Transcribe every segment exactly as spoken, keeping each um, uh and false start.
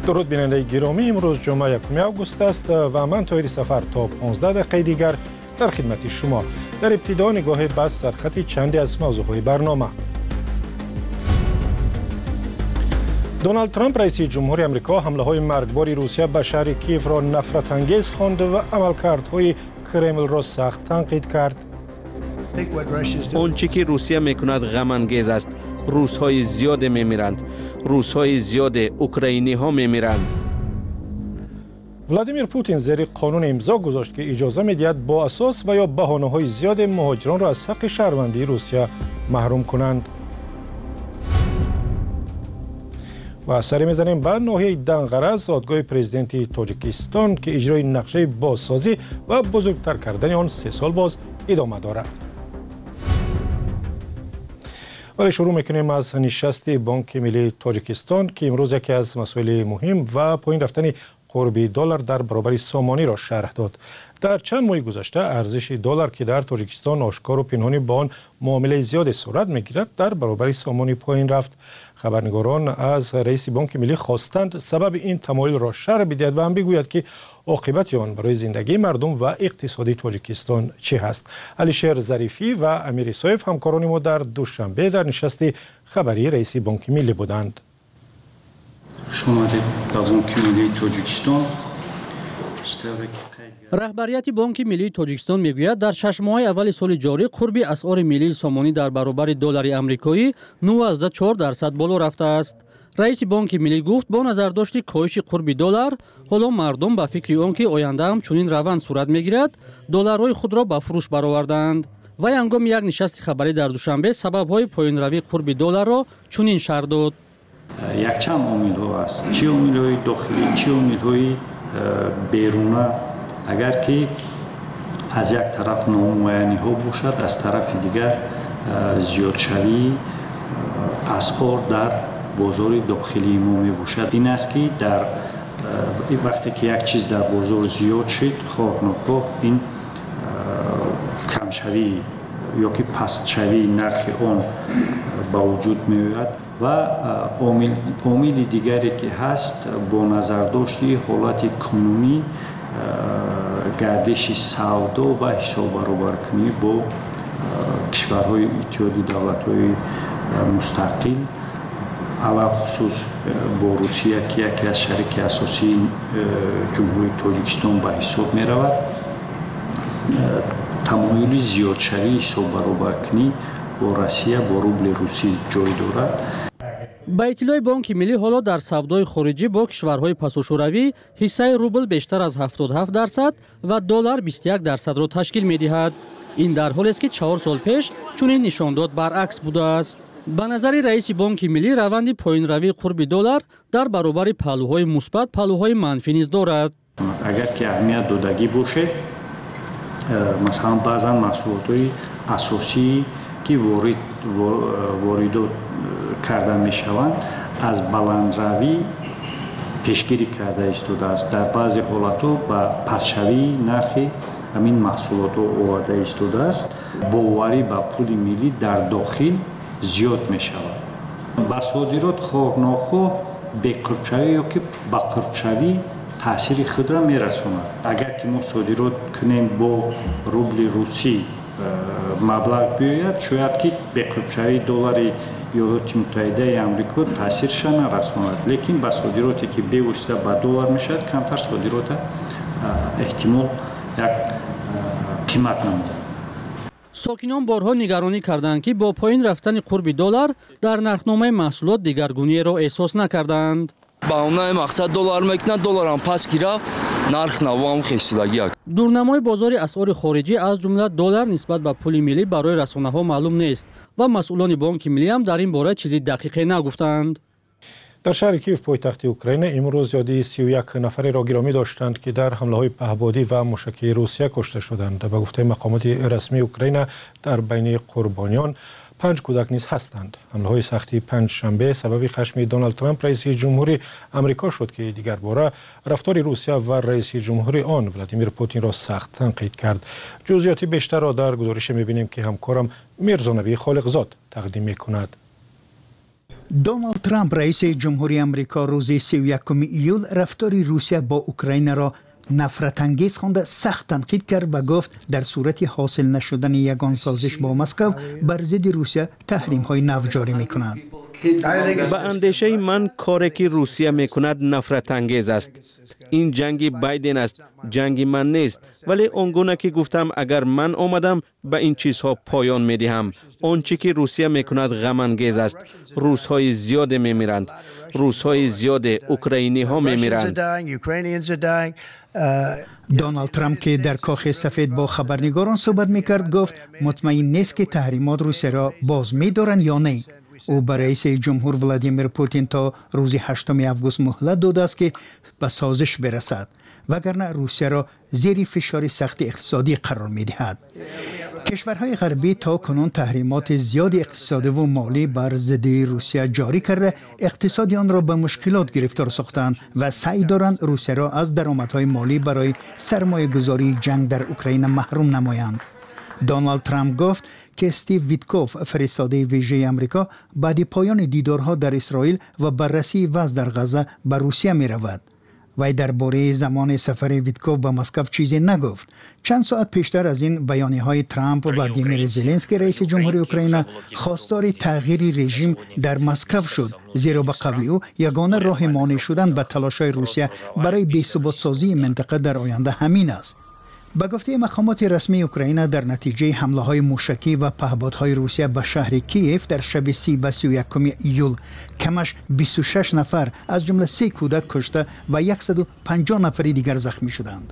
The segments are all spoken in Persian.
درود بیننده گرامی، امروز جمعه یکم آگوست است و من طاهر سفر تا پانزده دقیقه دیگر در خدمت شما. در ابتدا نگاه بس سرخط چندی از موضوعهای برنامه. دونالد ترامپ رئیس جمهوری آمریکا حمله‌های مرگبار روسیه به شهر کیف را نفرت انگیز خواند و عملکردهای کرمل را سخت تنقید کرد. آنچه که روسیه میکند غم انگیز است. روس‌های زیاد میمیرند. روس‌های زیاد اوکراینی ها میمیرند. ولادیمیر پوتین زیر قانون امضا گذاشت که اجازه می‌دهد با اساس و یا بهانه‌های زیاد مهاجران را از حق شهروندی روسیه محروم کنند. و سری میزنیم به ناحیه دنغرز، دادگاه پرزیدنتی تاجیکستان که اجرای نقشه بازسازی و بزرگتر کردن آن سه سال باز ادامه دارد. ولی شروع میکنیم از نشست بانک ملی تاجیکستان که امروز یکی از مسائل مهم و پایین رفتن قرب دلار در برابر سامانی را شرح داد. در چند ماه گذشته ارزش دلار که در تاجیکستان آشکار و پنهانی با آن معامله زیاد صورت میگیرد در برابر سامانی پایین رفت. خبرنگاران از رئیس بانک ملی خواستند سبب این تمایل را شرح بدهد و هم بگوید که عاقبت آن برای زندگی مردم و اقتصادی تاجیکستان چه هست. علیشیر ظریفی و امیر سایف همکاران ما در دوشنبه در نشست خبری رئیس بانک ملی بودند. رهبریت بانک ملی تاجیکستان میگوید در شش ماه اول سال جاری قرب اسعار ملی سامانی در برابر دلار آمریکایی نود و چهار درصد بالا رفته است. رئیس بانک ملی گفت با نظر داشت کاهش قرب دلار، حالا مردم به فکر آنکه آینده هم چنین روند صورت میگیرد، دلارهای خود را به فروش برآوردند. و هنگام یک نشست خبری در دوشنبه سبب‌های پایین‌روی قرب دلار را چنین شرح داد. یک چند عامل ها است، چه عامل‌های داخلی چه عامل‌های بیرونی. اگر که از یک طرف نامعینی ها باشد، از طرف دیگر زیادشوی اسعار در بازار داخلی ما می باشد. این است که در وقتی که یک چیز در بازار زیاد شد، خواه نخواه این کمشوی یا که پستشوی نرخ آن به وجود می آید. و عامل عامل دیگری که هست با نظر داشتی حالت کنونی گردش سودا و حساب برابر کنی با کشورهای اتحادیه دولت‌های مستقل، علاوه خصوص با روسیه که یکی از شریک اساسی جمهوری تاجیکستان به حساب می رود، تمایل زیاد شوی حساب برابر کنی با روسیه با روبل روسی جای دارد. با اطلاع بانک ملی حالا در سودای خارجی با کشورهای پساشوروی حصه روبل بیشتر از هفتاد و هفت درصد و دلار بیست و یک درصد را تشکیل می دهد. این در حالی است که چهار سال پیش چنین نشان داد برعکس بوده است. به نظر رئیس بانک ملی روند پایین روی قرب دلار در برابر پهلوهای مثبت پهلوهای منفی نیز دارد. اگر که اهمیت دادگی باشه، مثلا بعضا محصولات اساسی که وارد واردات کرده می شوند از بلندروی پیشگیری کرده ایستاده است. در بعضی حالات با پسشوی نرخ همین محصولات آورده ایستاده است. باوری با پول ملی در داخل زیاد می شود. با صادرات خواه ناخواه به قربشوی یا که با قربشوی تاثیر خود را می رساند. اگر که ما صادرات کنیم با روبل روسی مبلغ بیاید، شاید که به قربشوی دلار ایالات متحده آمریکا تاثیرش نرساند، لیکن با صادراتی که بیوسته با دلار میشد کمتر صادرات احتمال یک قیمت نمیده. ساکنان بارها نگرانی کردند که با پایین رفتن قرب دلار در نرخنامه محصولات دیگرگونی را احساس نکردند. با اون مقصد دلار میکنن، دلار هم پس گیره نرخ نوام خیستگی. دورنمای بازار اسعار خارجی از جمله دلار نسبت به پول ملی برای رسانه‌ها معلوم نیست و مسئولان بانک ملی هم در این باره چیزی دقیقی نگفتند. در شهر کیف پایتخت اوکراین امروز یادی سی و یک نفری را گرامی داشتند که در حمله‌های پهپادی و موشکی روسیه کشته شدند. به گفته مقامات رسمی اوکراین در بین قربانیان پنج کودک نیز هستند. حمله‌های سختی پنج شنبه سبب خشم دونالد ترامپ رئیس جمهوری آمریکا شد که دیگر باره رفتار روسیه و رئیس جمهوری آن ولادیمیر پوتین را سخت تنقید کرد. جزئیات بیشتر را در گزارش می‌بینیم که همکارم میرزا نبی خالقزاد تقدیم می‌کند. دونالد ترامپ رئیس جمهوری آمریکا روز سی و یکم ایول رفتار روسیه با اوکراین را نفرت انگیز خوانده سخت تنقید کرد و گفت در صورت حاصل نشدن یگان سازش با مسکو بر ضد روسیه تحریم های نو جاری می‌کند. با اندیشه من کاری که روسیه میکند نفرت انگیز است. این جنگ بایدن است، جنگ من نیست. ولی آنگونه که گفتم اگر من آمدم به این چیزها پایان میدهم. آنچه که روسیه میکند غم انگیز است. روس‌های زیاد میمیرند. روس‌های زیاد اوکراینی ها میمیرند. دونالد ترامپ که در کاخ سفید با خبرنگاران صحبت میکرد گفت مطمئن نیست که تحریمات روسیه را باز می‌دارند یا نه. او به رئیس جمهور ولادیمیر پوتین تا روز هشتم آگوست مهلت داده است که به سازش برسد وگرنه روسیه را زیر فشار سخت اقتصادی قرار می‌دهد. کشورهای غربی تا کنون تحریمات زیاد اقتصادی و مالی بر ضد روسیه جاری کرده اقتصاد آن را به مشکلات گرفتار ساختند و سعی دارند روسیه را از درآمدهای مالی برای سرمایه گذاری جنگ در اوکراین محروم نمایند. دونالد ترامپ گفت که استیو ویتکوف فرستاده ویژه آمریکا بعد پایان دیدارها در اسرائیل و بررسی وضع در غزه به روسیه می رود. وی درباره زمان سفر ویتکوف به مسکو چیزی نگفت. چند ساعت پیشتر از این بیانیه های ترامپ و ولادیمیر زلنسکی رئیس جمهوری اوکراین خواستار تغییر رژیم در مسکو شد، زیرا به قول او یگانه راه مانع شدن به تلاش‌های روسیه برای بی‌ثبات سازی منطقه در آینده همین است. به گفته مقامات رسمی اوکراین در نتیجه حمله های موشکی و پهپادهای روسیه به شهر کیف در شب سی و سی و یکم ایول کمش بیست و شش نفر از جمله سه کودک کشته و صد و پنجاه نفر دیگر زخمی شدند.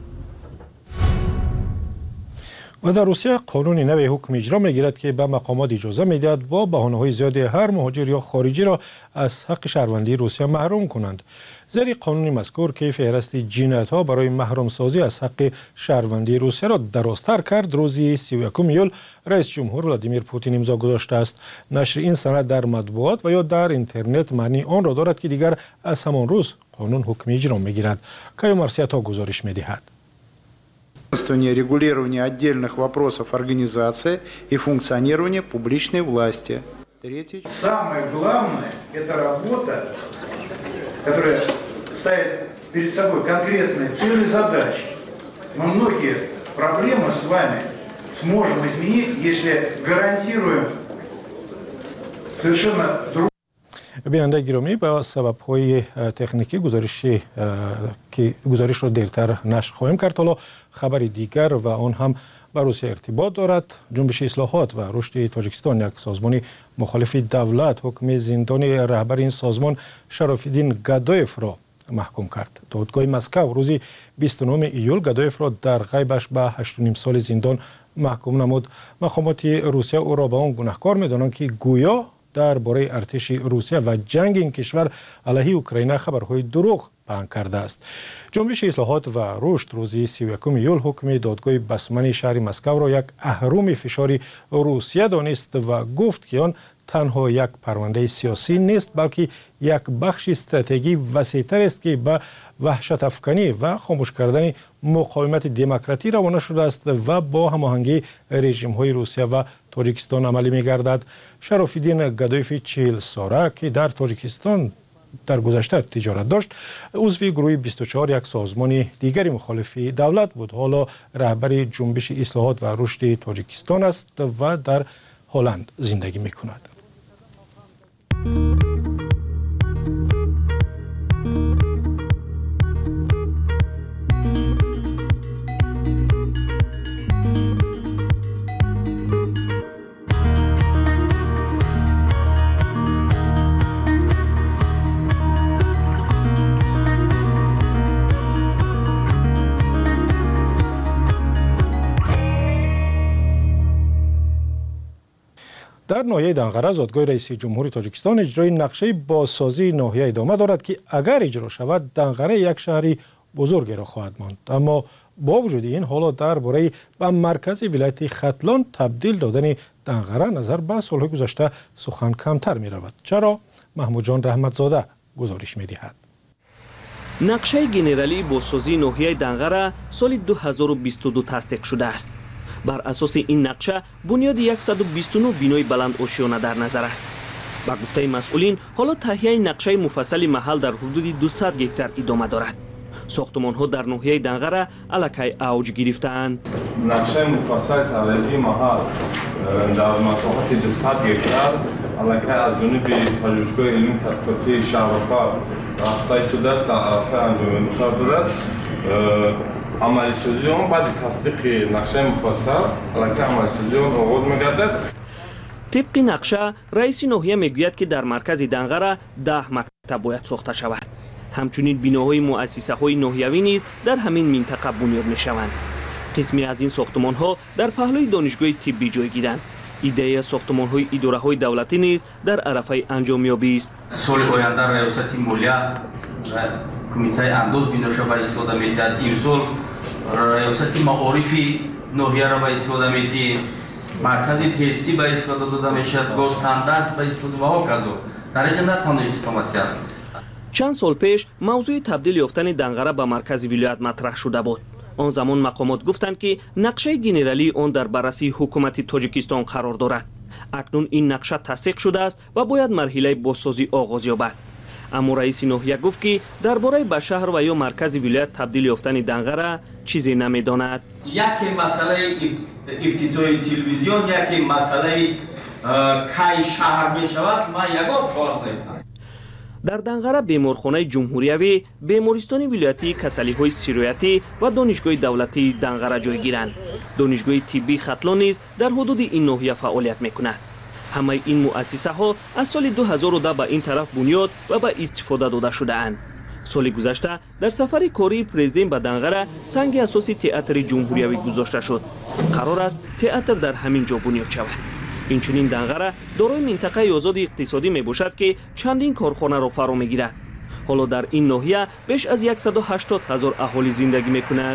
و در روسیه قانون نوی حکم اجرا میگیرد که به مقامات اجازه میدهد با بهانه‌های زیادی هر مهاجر یا خارجی را از حق شهروندی روسیه محروم کنند. زیر قانون مذکور که فهرست جنایت‌ها برای محروم سازی از حق شهروندی روسیه را درازتر کرد، روز سی و یکم ایول رئیس جمهور ولادیمیر پوتین امضا گذاشته است. نشر این سند در مطبوعات و یا در اینترنت معنی آن را دارد که دیگر از همان روز قانون حکم اجرا میگیرد. کایو مارسیاتا گزارش میدهد. Регулирование отдельных вопросов организации и функционирования публичной власти. Самое главное – это работа, которая ставит перед собой конкретные цели и задачи. Мы многие проблемы с вами сможем изменить, если гарантируем совершенно другое. بیننده گرامی با سبب‌های تکنیکی گزارش که گزارش رو دیرتر نشر خواهیم کرد. حالا خبر دیگر و آن هم با روسیه ارتباط دارد. جنبش اصلاحات و رشد تاجیکستان، یک سازمان مخالف دولت، حکم زندانی رهبر این سازمان شراف‌الدین گادایف را محکوم کرد. دادگاه مسکو روز بیست و نهم ایول گادایف را در غیبش به هشت و نیم سال زندان محکوم نمود. مقامات روسیه او را به آن گناهکار می‌دانند که گویا درباره ارتش روسیه و جنگ این کشور علیه اوکراین خبرهای دروغ پهن کرده است. جنبش اصلاحات و رشد روز سی و یکم ایول حکم دادگاه بسمن شهر مسکو را یک اهرم فشاری روسیه دانست و گفت که آن تنها یک پرونده سیاسی نیست بلکه یک بخش استراتژی وسیع‌تر است که به وحشت افکنی و خاموش کردن مقاومت دموکراتی روانه شده است و با هماهنگی رژیم‌های روسیه و تاجیکستان عملی می‌گردد. شراف‌الدین گادایف چهل ساله که در تاجیکستان در گذشته تجارت داشت، عضو گروه بیست و چهار یک سازمان دیگری مخالف دولت بود. حالا رهبر جنبش اصلاحات و رشد تاجیکستان است و در هلند زندگی می‌کند. در ناحیه دنقره دادگاه رئیس جمهوری تاجیکستان اجرای نقشه بازسازی ناحیه ادامه دارد که اگر اجرا شود دنقره یک شهری بزرگی را خواهد ماند. اما با وجود این حالا درباره به مرکز ولایت ختلان تبدیل دادن دنقره نظر به سالهای گذشته سخن کمتر می رود. چرا؟ محمود جان رحمتزاده گزارش می دهد. نقشه گنرالی بازسازی ناحیه دنقره سال دو هزار و بیست و دو تصدیق شده است. بر اساس این نقشه بنیاد صد و بیست و نه بینای بلند آشیانه در نظر است. با گفته مسئولین حالا تهیه نقشه مفصل محل در حدود دویست گکتار ادامه دارد. ساختمان‌ها در ناحیه دنغره الکی اوج گرفته‌اند. نقشه مفصل طراحی محل در مساحت دویست گکتار الکی از جانب پژوهشگاه علمی تحقیقاتی شهرافا رفته شده است در عرفه انجام دارد. عملی سازی آن بعد تصدیق نقشه مفصل الکی عملی سازی آن آغاز می‌گردد. طبق نقشه رئیس ناحیه میگوید که در مرکز دنغره ده مکتب باید ساخته شود. همچنین بناهای مؤسسه های ناحیوی نیز در همین منطقه بنیاد می شوند. قسمی از این ساختمان ها در پهلوی دانشگاه طبی جای گیرند. ایده ساختمان های اداره های دولتی نیز در عرفه انجامیابی است. سال آینده ریاست مالیه کمیته انداز بنا شود استفاده می‌دهد. این سال ریاست معارف ناحیه را به استفاده می‌دهد. مرکز تستی به استفاده داده می‌شود. گاز استاندارد به استفاده و هاکذا. در اینجا نتوان استفاده است. چند سال پیش موضوع تبدیل یافتن دنغره به مرکز ولایت مطرح شده بود. آن زمان مقامات گفتند که نقشه گنرالی آن در بررسی حکومت تاجیکستان قرار دارد. اکنون این نقشه تصدیق شده است و باید مرحله بازسازی آغاز یابد. اما رئیس ناحیه گفت که درباره به شهر و یا مرکز ولایت تبدیل یافتن دنغره چیزی نمیداند. یکی مسئله افتتاح تلویزیون، یکی مسئله کی شهر می شود، ما یگان کار نمی‌کنم. در دنغره بیمارخانه جمهوریوی، بیمارستان ولایتی کسلی‌های سیرایتی و دانشگاه دولتی دنغره جای گیرند. دانشگاه طبی ختلان نیز در حدود این ناحیه فعالیت می‌کند. همه این مؤسسه ها از سال دو هزار و ده به این طرف بنیاد و به استفاده داده شده اند. سال گذشته در سفر کاری پرزیدنت به دنغره سنگ اساسی تئاتر جمهوریوی گذاشته شد. قرار است تئاتر در همین جا بنیاد شود. اینچنین دنغره دارای منطقه آزاد اقتصادی می باشد که چندین کارخانه را فرا می گیرد. حالا در این ناحیه بیش از صد و هشتاد هزار اهالی زندگی می کند.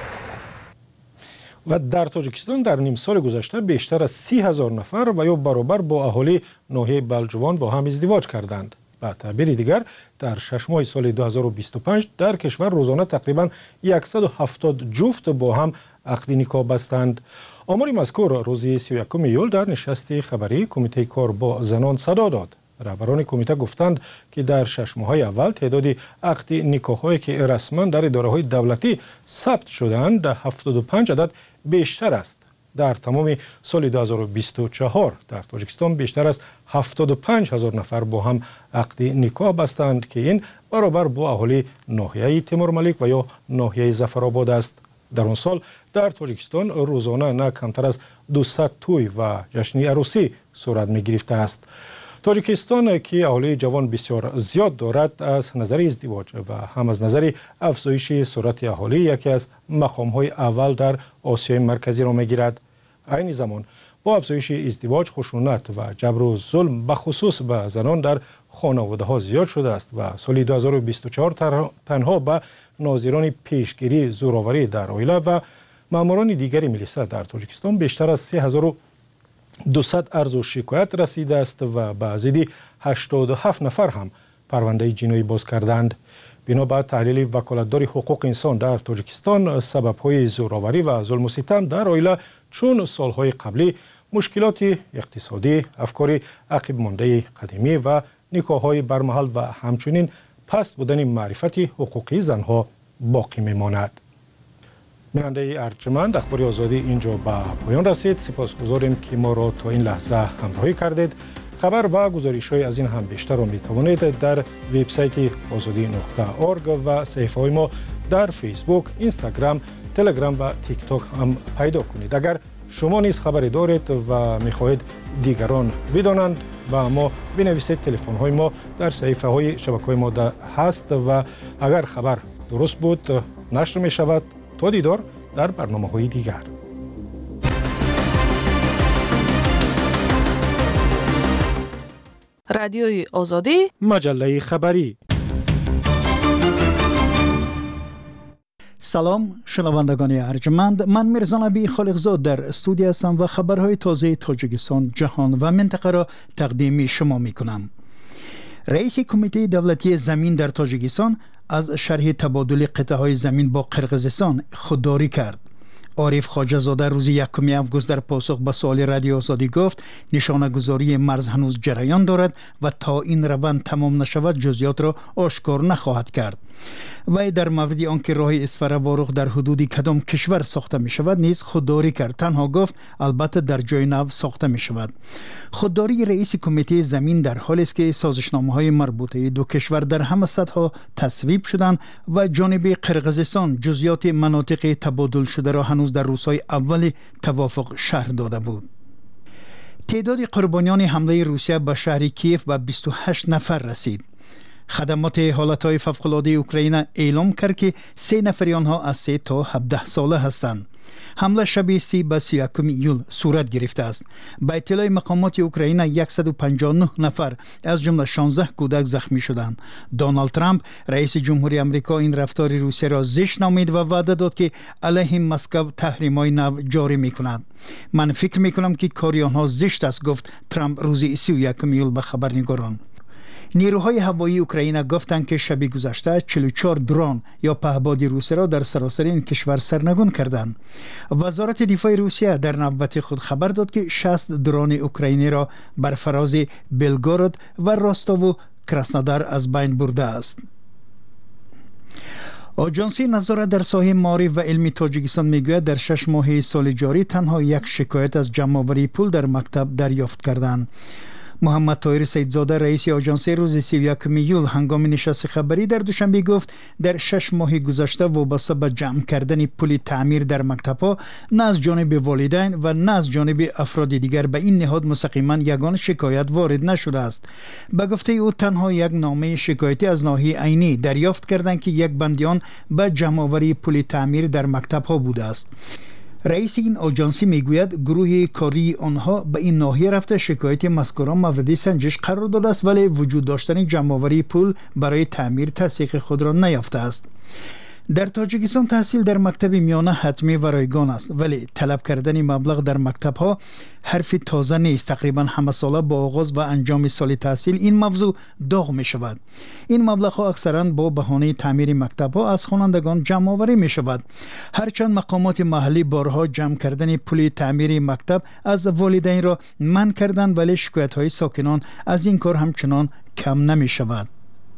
و در تاجیکستان در نیم سال گذشته بیشتر از سی هزار نفر و یا برابر با اهالی ناحیه بلجوان با هم ازدواج کردند. به تعبیر دیگر در شش ماه سال دو هزار و بیست و پنج در کشور روزانه تقریبا صد و هفتاد جفت با هم عقد نکاح بستند. آمار مذکور روز سی و یکم ایول در نشست خبری کمیته کار با زنان صدا داد. رهبران کمیته گفتند که در شش ماه اول تعداد عقد نکاح‌هایی که رسما در اداره‌های دولتی ثبت شدند در هفتاد و پنج عدد بیشتر است. در تمام سال دو هزار و بیست و چهار در تاجیکستان بیشتر از هفتاد و پنج هزار نفر با هم عقد نکاح بستند که این برابر با اهالی ناحیه تیمور ملیک و یا ناحیه ظفرآباد است. در آن سال در تاجیکستان روزانه نه کمتر از دویست توی و جشن عروسی صورت می گرفته است. تاجیکستان که اهالی جوان بسیار زیاد دارد از نظر ازدواج و هم از نظر افزایش سرعت اهالی یکی از مقام‌های اول در آسیای مرکزی را می‌گیرد. عین زمان با افزایش ازدواج، خشونت و جبر و ظلم به خصوص به زنان در خانواده‌ها زیاد شده است و سال دو هزار و بیست و چهار تنها به ناظران پیشگیری زورآوری در عائله و ماموران دیگری میرسد در تاجیکستان بیشتر از سه هزار و دویست عرض و شکایت رسیده است و به حدود هشتاد و هفت نفر هم پرونده جنایی باز کردند. بنا به تحلیل وکالتدار حقوق انسان در تاجیکستان، سبب‌های زورآوری و ظلم و ستم در عائله چون سالهای قبلی مشکلات اقتصادی، افکار عقب مانده قدیمی و نکاح‌های برمحل و همچنین پست بودن معرفت حقوقی زنها باقی میماند. بیننده ارجمند، اخبار آزادی اینجا به پایان رسید. سپاسگزاریم که ما را تا این لحظه همراهی کردید. خبر و گزارش‌های از این هم بیشتر را می توانید در وبسایت آزادی نقطه اورگ و صفحه های ما در فیسبوک، اینستاگرام، تلگرام و تیک تاک هم پیدا کنید. اگر شما نیز خبری دارید و می خواهید دیگران بدانند و ما بنویسید. تلفن های ما در صفحه های شبکه های ما هست و اگر خبر درست بود نشر می شود. تا دیدار در برنامه های دیگر. رادیوی آزادی، مجله خبری. سلام شنوندگان ارجمند، من میرزا نبی خالقزاد در استودیو هستم و خبرهای تازه تاجیکستان، جهان و منطقه را تقدیم شما می کنم. رئیس کمیته دولتی زمین در تاجیکستان از شرح تبادل قطعه‌های زمین با قرقیزستان خودداری کرد. عارف خواجه‌زاده روز یکم آگوست در پاسخ به سوال رادیو آزادی گفت نشانه‌گذاری مرز هنوز جریان دارد و تا این روند تمام نشود جزئیات را آشکار نخواهد کرد. وی در مورد آنکه راه اسفر واروق در حدود کدام کشور ساخته می شود نیز خودداری کرد. تنها گفت البته در جای نو ساخته می شود. خودداری رئیس کمیته زمین در حالی است که سازشنامه‌های مربوطه دو کشور در همه سطح‌ها تصویب شدند و جانب قرقیزستان جزئیات مناطق تبادل شده را هنوز در روزهای اول توافق شرح داده بود. تعداد قربانیان حمله روسیه به شهر کیف به بیست و هشت نفر رسید. خدمات حالتهای فوق‌العاده اوکراین اعلام کرد که سه نفر آنها از سه تا هفده ساله هستند. حمله شب سی به سی و یکم ایول صورت گرفته است. به اطلاع مقامات اوکراین صد و پنجاه و نه نفر از جمله شانزده کودک زخمی شدند. دونالد ترامپ رئیس جمهوری آمریکا این رفتار روسیه را زشت نامید و وعده داد که علیه مسکو تحریم‌های نو جاری می‌کند. من فکر می‌کنم که کار آنها زشت است، گفت ترامپ روز سی و یکم ایول به خبرنگاران. نیروهای هوایی اوکراین گفتند که شب گذشته چهل و چهار درون یا پهپاد روسیه را در سراسر این کشور سرنگون کردند. وزارت دفاع روسیه در نوبت خود خبر داد که شصت درون اوکراینی را بر فراز بلگورود و راستاو و کراسنودار از بین برده است. آژانس نظارت در ساحه معارف و علمی تاجیکستان میگوید در شش ماه سال جاری تنها یک شکایت از جمع‌آوری پول در مکتب دریافت کردند. محمد طاهر سیدزاده رئیس آژانس روز سی و یکم ایول هنگام نشست خبری در دوشنبه گفت در شش ماه گذشته وابسته به جمع کردن پول تعمیر در مکتب‌ها نه از جانب والدین و نه از جانب افراد دیگر به این نهاد مستقیما یگان شکایت وارد نشده است. به گفته او تنها یک نامه شکایتی از ناحیه عینی دریافت کردند که یک بندیان به جمع‌آوری پول تعمیر در مکتب‌ها بوده است. رئیس این آژانس میگوید گروه کاری آنها به این ناحیه رفته شکایت مذکوران مورد سنجش قرار داده است ولی وجود داشتن جمع‌آوری پول برای تعمیر تصدیق خود را نیافته است. در تاجیکستان تحصیل در مکتب میانه حتمی و رایگان است ولی طلب کردن مبلغ در مکتب‌ها حرف تازه نیست. تقریبا همه ساله با آغاز و انجام سال تحصیل این موضوع داغ می شود. این مبلغ‌ها اکثرا با بهانه تعمیر مکتب‌ها از خوانندگان جمع آوری می شود. هرچند مقامات محلی بارها جمع کردن پول تعمیر مکتب از والدین را منع کردند ولی شکایت‌های ساکنان از این کار همچنان کم نمی شود.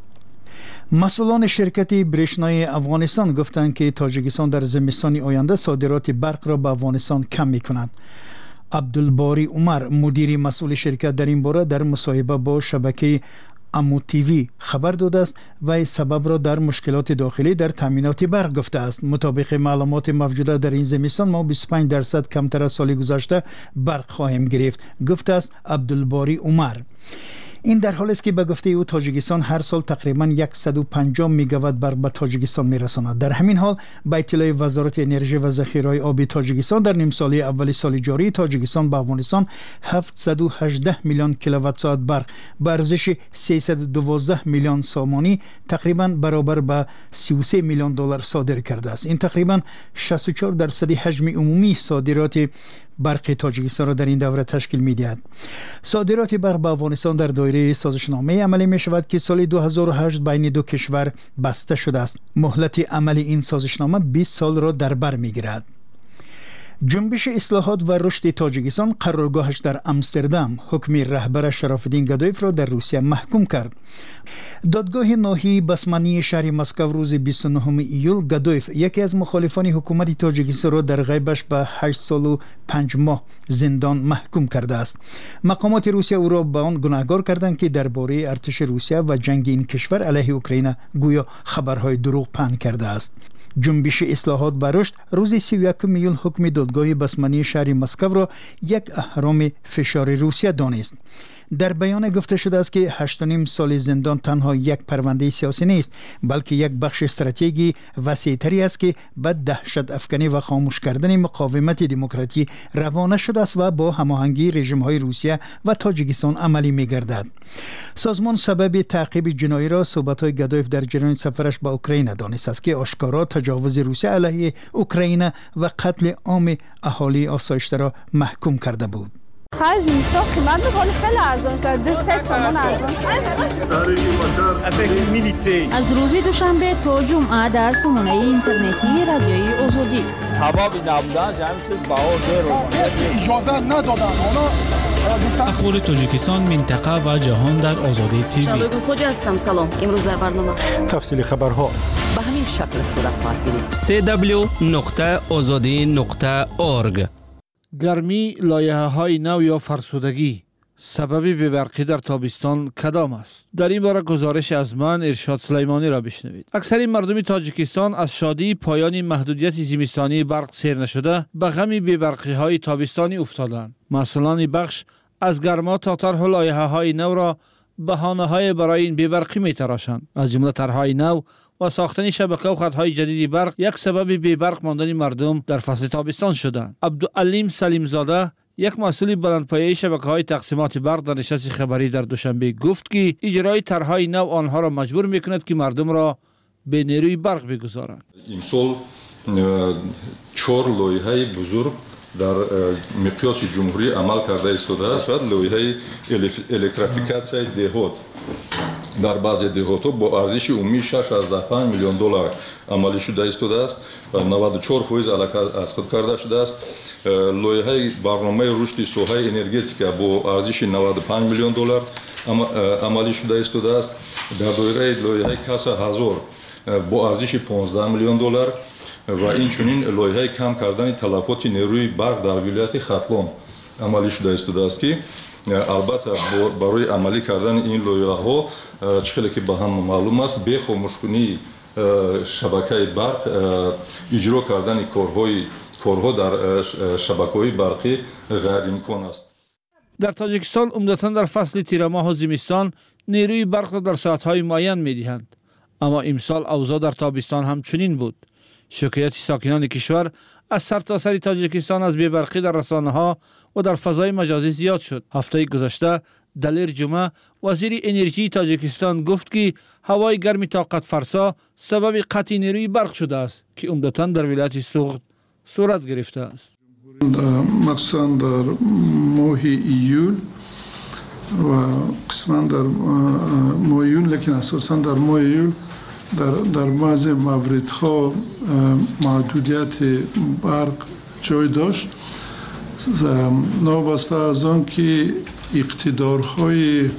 مسئولان شرکت برشنای افغانستان گفتند که تاجیکستان در زمستان آینده صادرات برق را به افغانستان کم می‌کند. عبدالباری عمر مدیر مسئول شرکت در این باره در مصاحبه با شبکه امو تیوی خبر داده است و سبب را در مشکلات داخلی در تامینات برق گفته است. مطابق معلومات موجوده در این زمستان ما بیست و پنج درصد کمتر از سال گذشته برق خواهیم گرفت، گفته است عبدالباری عمر. این در حالی است که به گفته او تاجیکستان هر سال تقریبا صد و پنجاه میگاوات برق به تاجیکستان میرساند. در همین حال به اطلاع وزارت انرژی و ذخیره آبی تاجیکستان در نیم ساله اول سال جاری تاجیکستان به افغانستان هفتصد و هجده میلیون کیلووات ساعت برق به ارزش سیصد و دوازده میلیون سامانی تقریبا برابر به سی و سه میلیون دلار صادر کرده است. این تقریبا شصت و چهار درصد حجم عمومی صادرات برق تاجیکستان را در این دوره تشکیل می‌دهد. صادرات برق به افغانستان در دایره سازشنامه عملی می شود که سال دو هزار و هشت بین دو کشور بسته شده است. مهلت عملی این سازشنامه بیست سال را در بر می‌گیرد. جنبش اصلاحات و رشد تاجیکستان قرارگاهش در امستردام حکم رهبر شراف‌الدین گدایف را در روسیه محکوم کرد. دادگاه ناحیه بسمانی شهر مسکو روز بیست و نهم ایول گدایف یکی از مخالفان حکومت تاجیکستان را در غیبش به هشت سال و پنج ماه زندان محکوم کرده است. مقامات روسیه او را به آن گناهکار کردند که درباره ارتش روسیه و جنگ این کشور علیه اوکراین گویا خبرهای دروغ پهن کرده است. جنبش اصلاحات و رشد روز سی و یکم ایول حکم دادگاه بسمانی شهر مسکو را یک اهرام فشار روسیه دانست. در بیان گفته شده است که هشت و نیم سال زندان تنها یک پرونده سیاسی نیست بلکه یک بخش استراتژی وسیع‌تری است که به دهشت افکنی و خاموش کردن مقاومت دموکراتی روانه شده است و با هماهنگی رژیم‌های روسیه و تاجیکستان عملی می‌گردد. سازمان سبب تعقیب جنایی را صحبت‌های گدایف در جریان سفرش به اوکراین دانست است که آشکارا تجاوز روسیه علیه اوکراین و قتل عام اهالی آسایشته را محکوم کرده بود. خرج زمستان قیمت می‌کنه خیلی ارزان شد. دو سه تومان ارزان شد. از روز دوشنبه تا جمعه در سامانه اینترنتی رادیوی آزادی کبابی نبودن همین چیز باور داره اجازه ندادن اونا. اخبار تاجیکستان، منطقه و جهان در آزادی تیوی. شبگون خوجا هستم. سلام. امروز در برنامه تفصیل خبرها به همین شکل صورت خواهد گرفت. سی دبلیو نقطه آزادی نقطه اورگ. گرمی، لایحه‌های نو یا فرسودگی سبب بی‌برقی در تابستان کدام است؟ در این باره گزارش از من ارشاد سلیمانی را بشنوید. اکثر مردم تاجیکستان از شادی پایان محدودیت زمستانی برق سیر نشده به غم بی‌برقی‌های تابستانی افتادند. مسئولان بخش از گرما تا طرح لایحه‌های نو را بهانه‌های برای این بی‌برقی می‌تراشند. از جمله طرح‌های نو و ساختن شبکه و خط‌های جدید برق یک سبب بی‌برق ماندن مردم در فصل تابستان شدند. عبدالعلیم سلیمزاده، یک مسئول بلندپایه شبکه‌های تقسیمات برق در نشست خبری در دوشنبه گفت که اجرای طرح‌های نو آنها را مجبور می‌کند که مردم را به نیروی برق بگذارند. امسال چهار لایحه بزرگ در مقیاس جمهوری عمل کرده ایستاده است و لایحه الکتریفیکاسیای دهات در بعضی دهات‌ها با ارزش عمومی شش ازده پنج میلیون دلار عملی شده ایستاده است و نود و چهار درصد علاقه از خود کرده شده است. لایحه برنامه رشد ساحه انرژتیک با ارزش نود و پنج میلیون دلار عملی شده ایستاده است. در دایره لایحه کسا هزار با ارزش پانزده میلیون دلار و اینچنین لایحه کم کردن تلفات نیروی برق در ولایت ختلان عملی شده ایستاده است که البته برای عملی کردن این لایحه ها چخیلی که به هم معلوم است به خاموش کنی شبکه برق اجرا کردن کارهای کارها در شبکه‌های برقی غیر امکان است. در تاجیکستان عمدتاً در فصل تیر ماه و زمستان نیروی برق را در ساعت‌های معین می‌دهند، اما امسال اوضاع در تابستان هم چنین بود. شکایت ساکنان کشور از سرتاسر تاجیکستان از بی‌برقی در رسانه‌ها و در فضای مجازی زیاد شد. هفته گذشته دلیر جمعه وزیر انرژی تاجیکستان گفت که هوای گرم طاقت فرسا سبب قطع نیروی برق شده است که عمدتاً در ولایت سوغد صورت گرفته است. مخصوصاً در ماه ایول و قسماً در ماه ایول، لیکن اساساً در ماه ایول در در بعضی موردها محدودیت برق جای داشت، نابسته از آن که اقتدارهای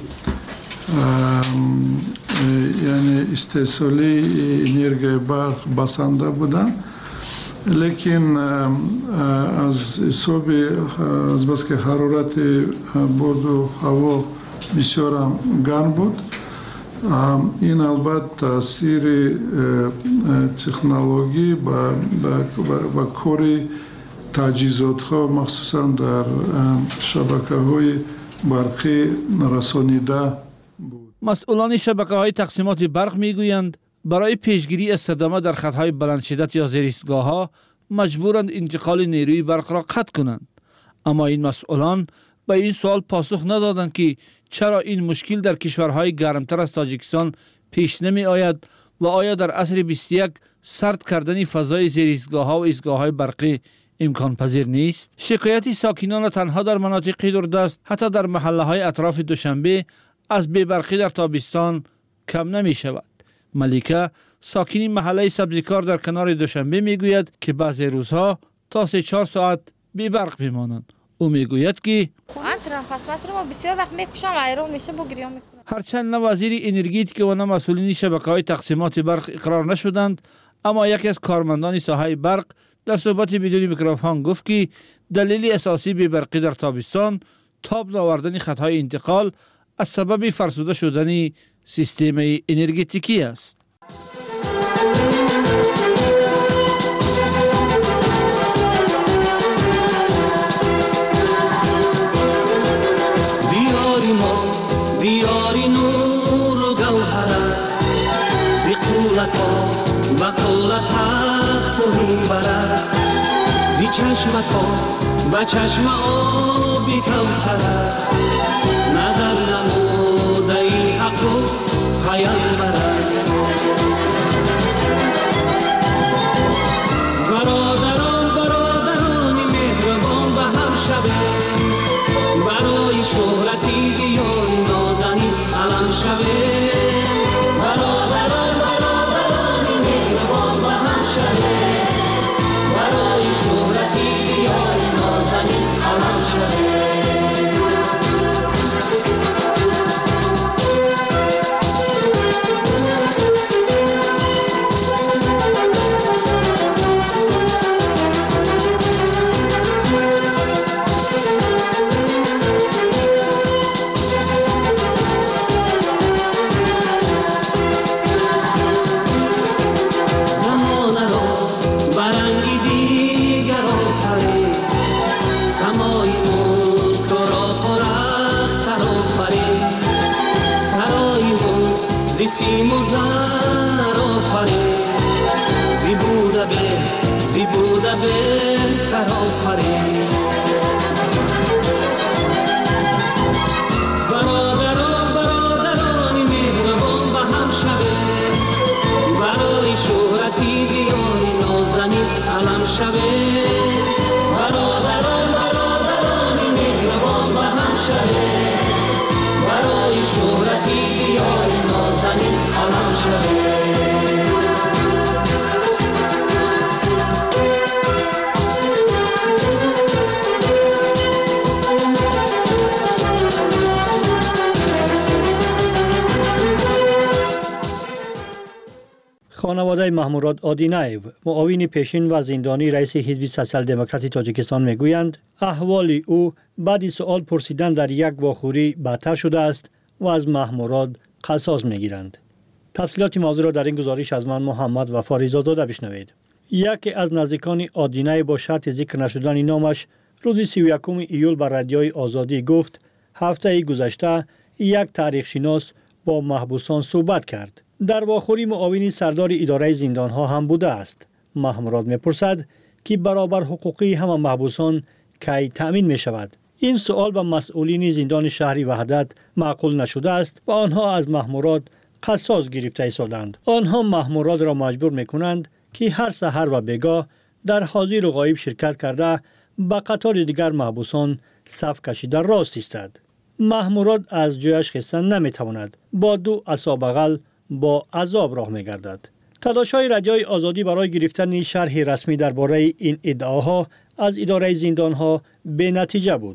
یعنی استحصالی انرژی برق بسنده بودند. لیکن از حساب از بس که حرارت باد و هوا بسیار گرم بود، این البته تاثیر تکنولوژی با با کار تجهیزات ها مخصوصا در شبکه های برقی رسانیده بود. مسئولان شبکه های تقسیمات برق میگویند برای پیشگیری از صدمه در خطهای بلند شدت یا زیرایستگاه ها مجبورند انتقال نیروی برق را قطع کنند. اما این مسئولان به این سوال پاسخ ندادند که چرا این مشکل در کشورهای گرمتر از تاجیکستان پیش نمی آید و آیا در عصر بیست و یک سرد کردن فضای زیرایستگاه ها و ایستگاه های برقی امکان پذیر نیست؟ شکایت ساکنان تنها در مناطق دوردست، حتی در محله های اطراف دوشنبه از بی‌برقی در تابستان کم نمی شود. ملیکه ساکنی محله سبزیکار در کنار دوشنبه میگوید که بعضی روزها تا سه چهار ساعت بی برق میمانند. او میگوید که بسیار وقت میکشم ایران میشه با گریان میکنم. هرچند نه وزیر انرژی و نه مسئولین شبکه‌های تقسیمات برق اقرار نشدند، اما یکی از کارمندان ساحه برق در صحبت بدون میکروفون گفت که دلیل اساسی بی برقی در تابستان تاب نآوردن خطهای انتقال از سبب فرسوده شدن سیستم انرژتیکی است. دیاری ما دیاری نور و گوهر است، زی قولت ها و قولت تخت و میبر است، زی چشمت ها و چشم آبی کوثر است، نظر نموده ای حق و پیامبر است. برادران برادران مهربان به هم شبه، برای شهرتی دیاری نازنین علم شبه. برادران برادران مهربان به هم شبه، برای سیم و زر آفرین زیبوده به زیبوده بهتر آفرین برادران برادرانی مهربان به هم شوه برای شهرتی دیاری نازنین علم شوه برادران برادرانی مهربان به هم شوه برای شهرتی دیاری نازنین علم شوه خانواده محموراد آدینایو معاون پیشین و زندانی رئیس حزب سوسیال دموکراتی تاجیکستان میگویند احوال او بعد سوال پرسیدن در یک واخوری بدتر شده است و از محموراد قصاص میگیرند. تفصیلات موضوع را در این گزارش از من محمد وفا رضازاده بشنوید. یکی از نزدیکان آدینایو با شرط ذکر نشدن نامش روز سی و یکم ایول بر رادیوی آزادی گفت هفته گذشته یک تاریخ شناس با محبوسان صحبت کرد. در واخوری معاون سردار اداره زندانها هم بوده است. محموراد میپرسد که برابر حقوقی همه محبوسان کی تأمین می شود. این سوال به مسئولین زندان شهری وحدت معقول نشده است و آنها از محموراد قصاص گرفته ایستادند. آنها محموراد را مجبور میکنند که هر سحر و بگاه در حاضر و غایب شرکت کرده به قطار دیگر محبوسان صف کشیده راست ایستد. محموراد از جایش خیستن نمیتواند. با دو عصا بغل با عذاب راه می‌گردد. تلاش‌های رادیوی آزادی برای گرفتن شرح رسمی درباره این ادعاها از اداره زندان‌ها به نتیجه بود.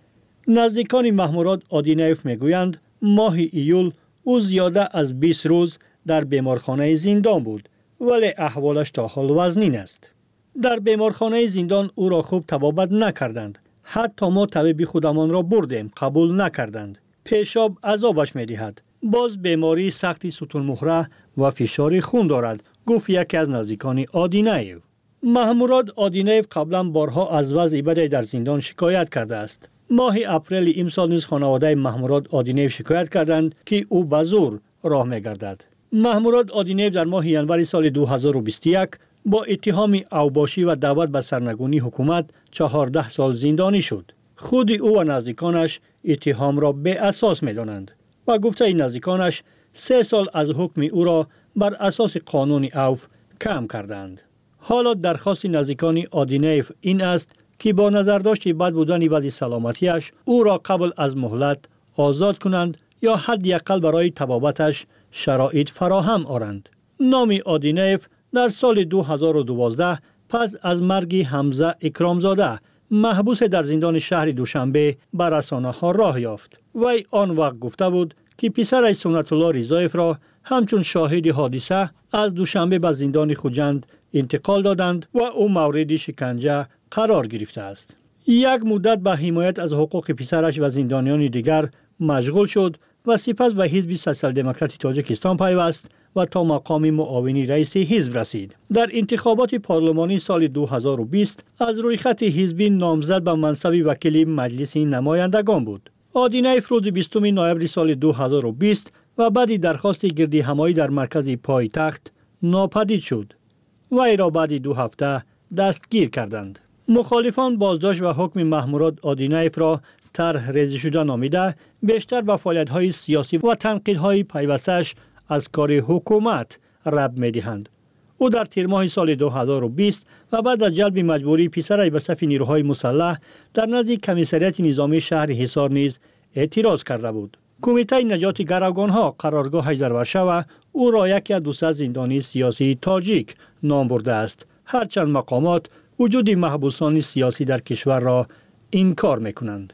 نزدیکان محموراد آدینایف میگویند ماه ایول او زیاده از بیست روز در بیمارخانه زندان بود ولی احوالش تا حال وزنین است. در بیمارخانه زندان او را خوب طبابت نکردند. حتی ما طبیب خودمان را بردیم قبول نکردند. پیشاب عذابش می‌دهد. باز بیماری سختی ستون مهره و فشار خون دارد، گفت یکی از نزدیکان آدینایو. محموراد آدینایو قبلا بارها از وضع بدی در زندان شکایت کرده است. ماه اپریل امسال نیز خانواده محموراد آدینایو شکایت کردند که او به زور راه می‌گردد. محموراد آدینایو در ماه ژانویه سال دو هزار و بیست و یک با اتهام اوباشی و دعوت به سرنگونی حکومت چهارده سال زندانی شد. خود او و نزدیکانش اتهام را به اساس می‌دانند. و گفته نزدیکانش سه سال از حکم او را بر اساس قانون اوف کم کردند. حالا درخواست نزدیکان آدینایف این است که با نظرداشت بد بودن وضع سلامتیش او را قبل از مهلت آزاد کنند یا حداقل برای طبابتش شرایط فراهم آورند. نام آدینایف در سال دو هزار و دوازده پس از مرگ حمزه اکرامزاده محبوس در زندان شهر دوشنبه بر رسانه‌ها راه یافت. وی آن وقت گفته بود که پسرش سنت الله رضایف را همچون شاهد حادثه از دوشنبه به زندان خوجند انتقال دادند و او مورد شکنجه قرار گرفته است. یک مدت به حمایت از حقوق پسرش و زندانیان دیگر مشغول شد و سپس به حزب سوسیال دموکراتی تاجیکستان پیوست و تا مقام معاونی رئیس حزب رسید. در انتخابات پارلمانی سال دو هزار و بیست از روی خط حزبی نامزد به منصب وکیل مجلس نمایندگان بود. آدینایف روز بیستم نوامبر سال دو هزار و بیست و بعد درخواست گردی همایی در مرکز پایتخت ناپدید شد. وی را بعد دو هفته دستگیر کردند. مخالفان بازداشت و حکم محموراد آدینایف را طرح ریزی شده نامیده بیشتر به فعالیت‌های سیاسی و تنقیدهای پیوستش از کار حکومت ربط می‌دهند. او در تیر ماه سال دو هزار و بیست و بعد از جلب مجبوری پسرش به صف نیروهای مسلح در نزد کمیسریت نظامی شهر حصار نیز اعتراض کرده بود. کمیته نجات گروگانها قرارگاهش در ورشو او را یکی از دویست زندانی سیاسی تاجیک نام برده است. هرچند مقامات وجود محبوسان سیاسی در کشور را انکار می‌کنند.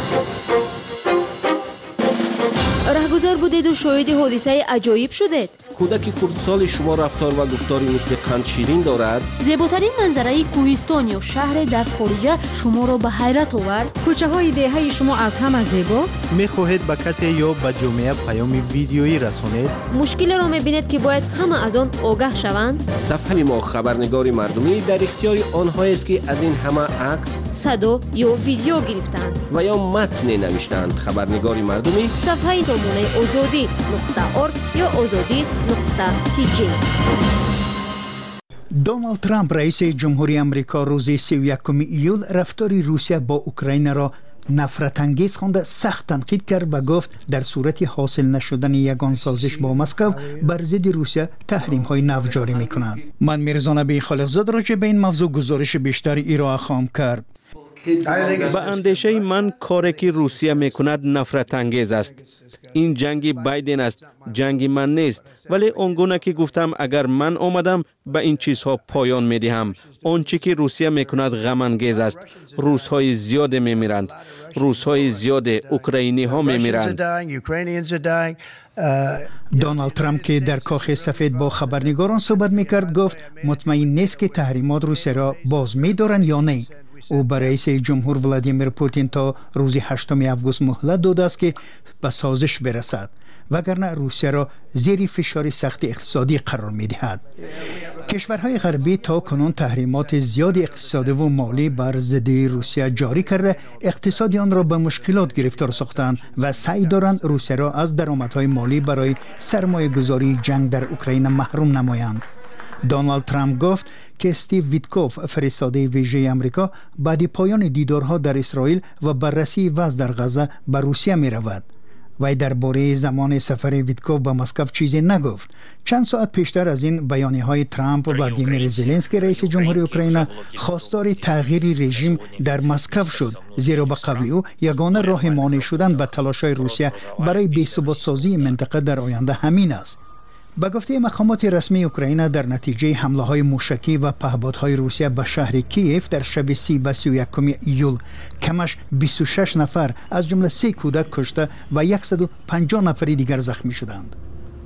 رهگذر بودید و شاهد حادثه عجایب شدید. کودک خردسال شما رفتار و گفتاری مثل قند شیرین دارد؟ زیباترین منظره کوهستان یا شهر در خارج شما را به حیرت آورد؟ کوچه های دهه شما از همه زیباست؟ می‌خواهید به کسی یا به جامعه پیام ویدیویی رسانید؟ مشکل را می‌بینید که باید همه از آن آگاه شوند؟ صفحه ما خبرنگار مردمی در اختیار آنها است که از این همه عکس، صدا یا ویدیو گرفتند و یا متن نوشتند. خبرنگار مردمی صفحه سامانه آزادی نقطه ارگ یا آزادی نقطه تی جی. دونالد ترامپ رئیس جمهوری آمریکا روز سی و یکم ایول رفتار روسیه با اوکراین را نفرت انگیز خوانده سخت تنقید کرد و گفت در صورت حاصل نشدن یگان سازش با مسکو بر ضد روسیه تحریم های نو جاری میکنند. من میرزا نبی خالقزاد راجع به این موضوع گزارش بیشتری ارائه خواهم کرد. به اندیشه من کاری که روسیه میکند نفرت انگیز است. این جنگ بایدن است، جنگ من نیست. ولی آنگونه که گفتم اگر من آمدم به این چیزها پایان میدهم. آنچه که روسیه میکند غم انگیز است. روس‌های زیاد میمیرند. روس‌های زیاد اوکراینی ها میمیرند. دونالد ترامپ که در کاخ سفید با خبرنگاران صحبت میکرد گفت مطمئن نیست که تحریمات روسیه را باز می‌دارند یا نه. او به رئیس جمهور ولادیمیر پوتین تا روز هشتم آگوست مهلت داده است که به سازش برسد وگرنه روسیه را زیر فشار سخت اقتصادی قرار می‌دهد. کشورهای غربی تا کنون تحریمات زیاد اقتصادی و مالی بر ضد روسیه جاری کرده اقتصاد آن را به مشکلات گرفتار ساختند و سعی دارند روسیه را از درآمدهای مالی برای سرمایه‌گذاری جنگ در اوکراین محروم نمایند. دونالد ترامپ گفت که استیو ویتکوف فرستاده ویژه آمریکا بعد پایان دیدارها در اسرائیل و بررسی وضع در غزه به روسیه می رود. وی درباره زمان سفر ویتکوف به مسکو چیزی نگفت. چند ساعت پیشتر از این بیانیه های ترامپ و ولادیمیر زلنسکی رئیس جمهوری اوکراین خواستار تغییر رژیم در مسکو شد، زیرا به قول او یگانه راه مانع شدن به تلاش‌های روسیه برای بی‌ثبات سازی منطقه در آینده همین است. به گفته مقامات رسمی اوکراین در نتیجه حمله های موشکی و پهپادهای روسیه به شهر کیف در شب سی و سی و یکم ایول کمش بیست و شش نفر از جمله سه کودک کشته و صد و پنجاه نفر دیگر زخمی شدند.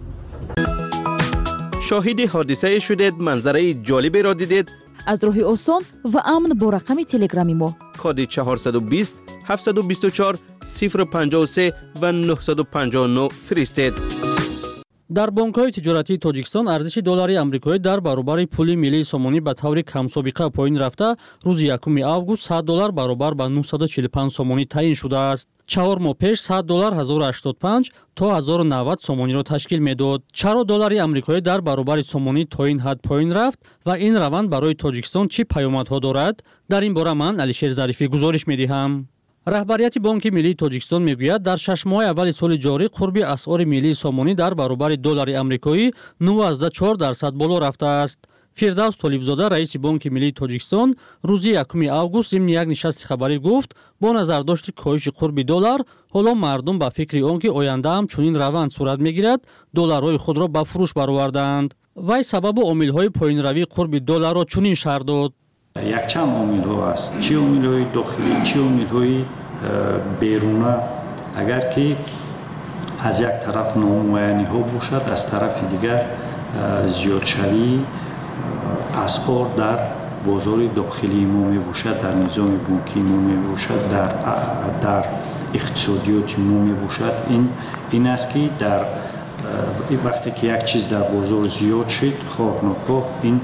شاهد حادثه شدید، منظره جالبی را دیدید؟ از راه آسان و امن با رقم تلگرامی ما کد چهارصد و بیست هفتصد و بیست و چهار صفر پنجاه و سه و نهصد و پنجاه و نه فرستید. در بانک‌های تجارتی تاجیکستان ارزش دلاری آمریکایی در برابر پول ملی سامانی به طور کم سابقه پایین رفته روز یکم آگوست صد دلار برابر به نهصد و چهل و پنج سامانی تعیین شده است. چهار ماه پیش صد دلار هزار و هشتاد و پنج تا هزار و نود سامانی را تشکیل میداد. چرا دلار آمریکایی در برابر سامانی تا این حد پایین رفت و این روند برای تاجیکستان چه پیامدها دارد؟ در این باره من علیشیر ظریفی گزارش می‌دهم. رهبریت بانک ملی تاجیکستان میگوید در شش ماه اول سال جاری قرب اسعار ملی سامانی در برابر دلار آمریکایی نوزده و چهار درصد بالا رفته است. فردوس طالبزاده رئیس بانک ملی تاجیکستان روز یکم آگوست ضمن یک نشست خبری گفت با نظرداشت کاهش قرب دلار حالا مردم به فکر آنکه آینده هم چنین روند صورت میگیرد دلارهای خود را به فروش برآوردند. وی سبب و عامل‌های پایین‌روی قرب دلار را چنین شرح داد. یک چند عامل ها است، چه عامل های داخلی چه عامل های بیرونه. اگر که از یک طرف نامعینی ها باشد از طرف دیگر زیادشوی اسعار در بازار داخلی ما می باشد، در نظام بانکی ما می باشد، در در اقتصادیات ما می باشد. این این است که در وقتی که یک چیز در بازار زیاد شد خواه نخواه این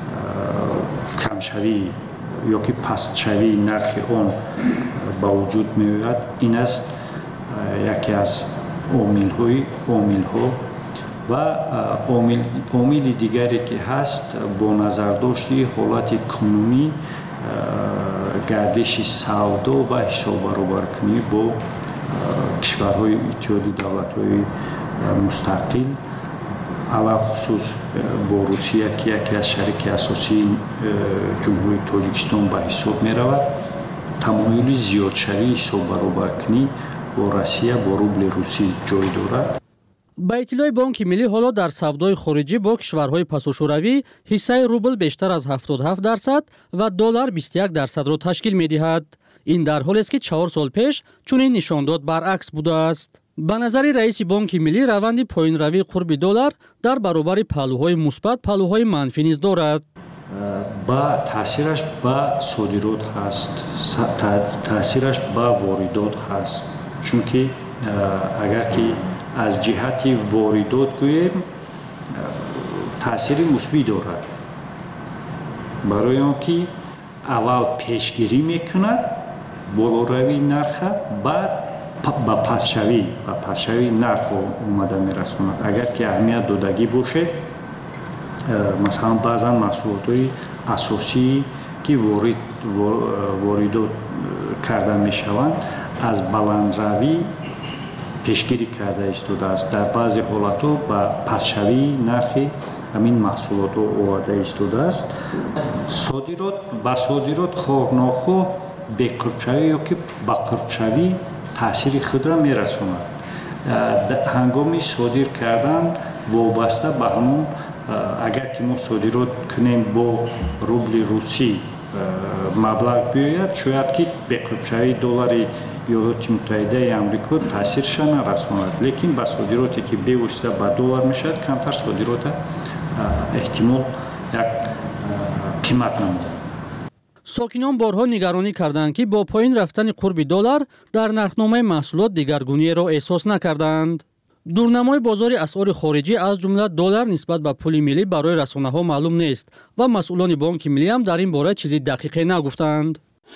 کمشوی یا که پست شوی نرخ آن با وجود می آید. این است یکی از عامل های عامل ها و عامل عامل دیگری که هست با نظر داشتی حالت کنونی گردش سودا و حساب برابر کنی با کشورهای اتحادیه دولت‌های مستقل علاوه خصوص با روسیه که یکی از شریک اساسی جمهوری تاجیکستان به حساب می رود تمایل زیاد شوی حساب برابر کنی با روسیه با روبل روسی جای دارد. با اطلاع بانک ملی حالا در سودای خارجی با کشورهای پساشوروی حصه روبل بیشتر از هفتاد و هفت درصد و دلار بیست و یک درصد را تشکیل می دهد. این در حالی است که چهار سال پیش چنین نشان داد برعکس بوده است. ба назари раиси бонки миллӣ раванди поинравии қурби доллар дар баробари паҳлӯҳои мусбат паҳлӯҳои манфӣ низ дорад. ба таъсираш ба содирот ҳаст, таъсираш ба воридот ҳаст. Чунки агар ки аз ҷиҳати воридот гӯем, таъсири мусбӣ дорад. барои он ки аввал пешгирӣ мекунад болоравии нарха, баъд ба пастшавӣ ба пастшавии нарх омада мерасонад. Агар ки аҳамият додагӣ бошед, масалан баъзан маҳсулотҳои асосӣ ки ворид воридот карда мешаванд, аз баландравӣ пешгирӣ карда истодааст. Дар баъзе ҳолатҳо ба пастшавии нархи ҳамин маҳсулотҳо оварда истодааст. Содирот ба содирот хоҳ-нохоҳ беқурбшавӣ ёки ба қурбшавӣ таъсири худро мерасонад. ҳангоми содир кардан вобаста ба ҳамон, агар ки мо содирот кунем бо рубли русӣ маблағ биёяд, шояд ки беқурбшавии доллари Иёлоти Муттаҳидаи Амрико таъсирша нарасонад. Лекин ба содироте ки бевосита ба доллар мешавад, камтар содирота эҳтимол як қимат намудад. сокинон борҳо нигаронӣ карданд ки бо поин рафтани қурби доллар дар нархномаи маҳсулот дигаргуниеро эҳсос накарданд. дурнамои бозори асъори хориҷӣ аз ҷумла доллар нисбат ба пули миллӣ барои расонаҳо маълум нест ва масъулони бонки миллӣ ҳам дар ин бора чизи дақиқе нагуфтанд.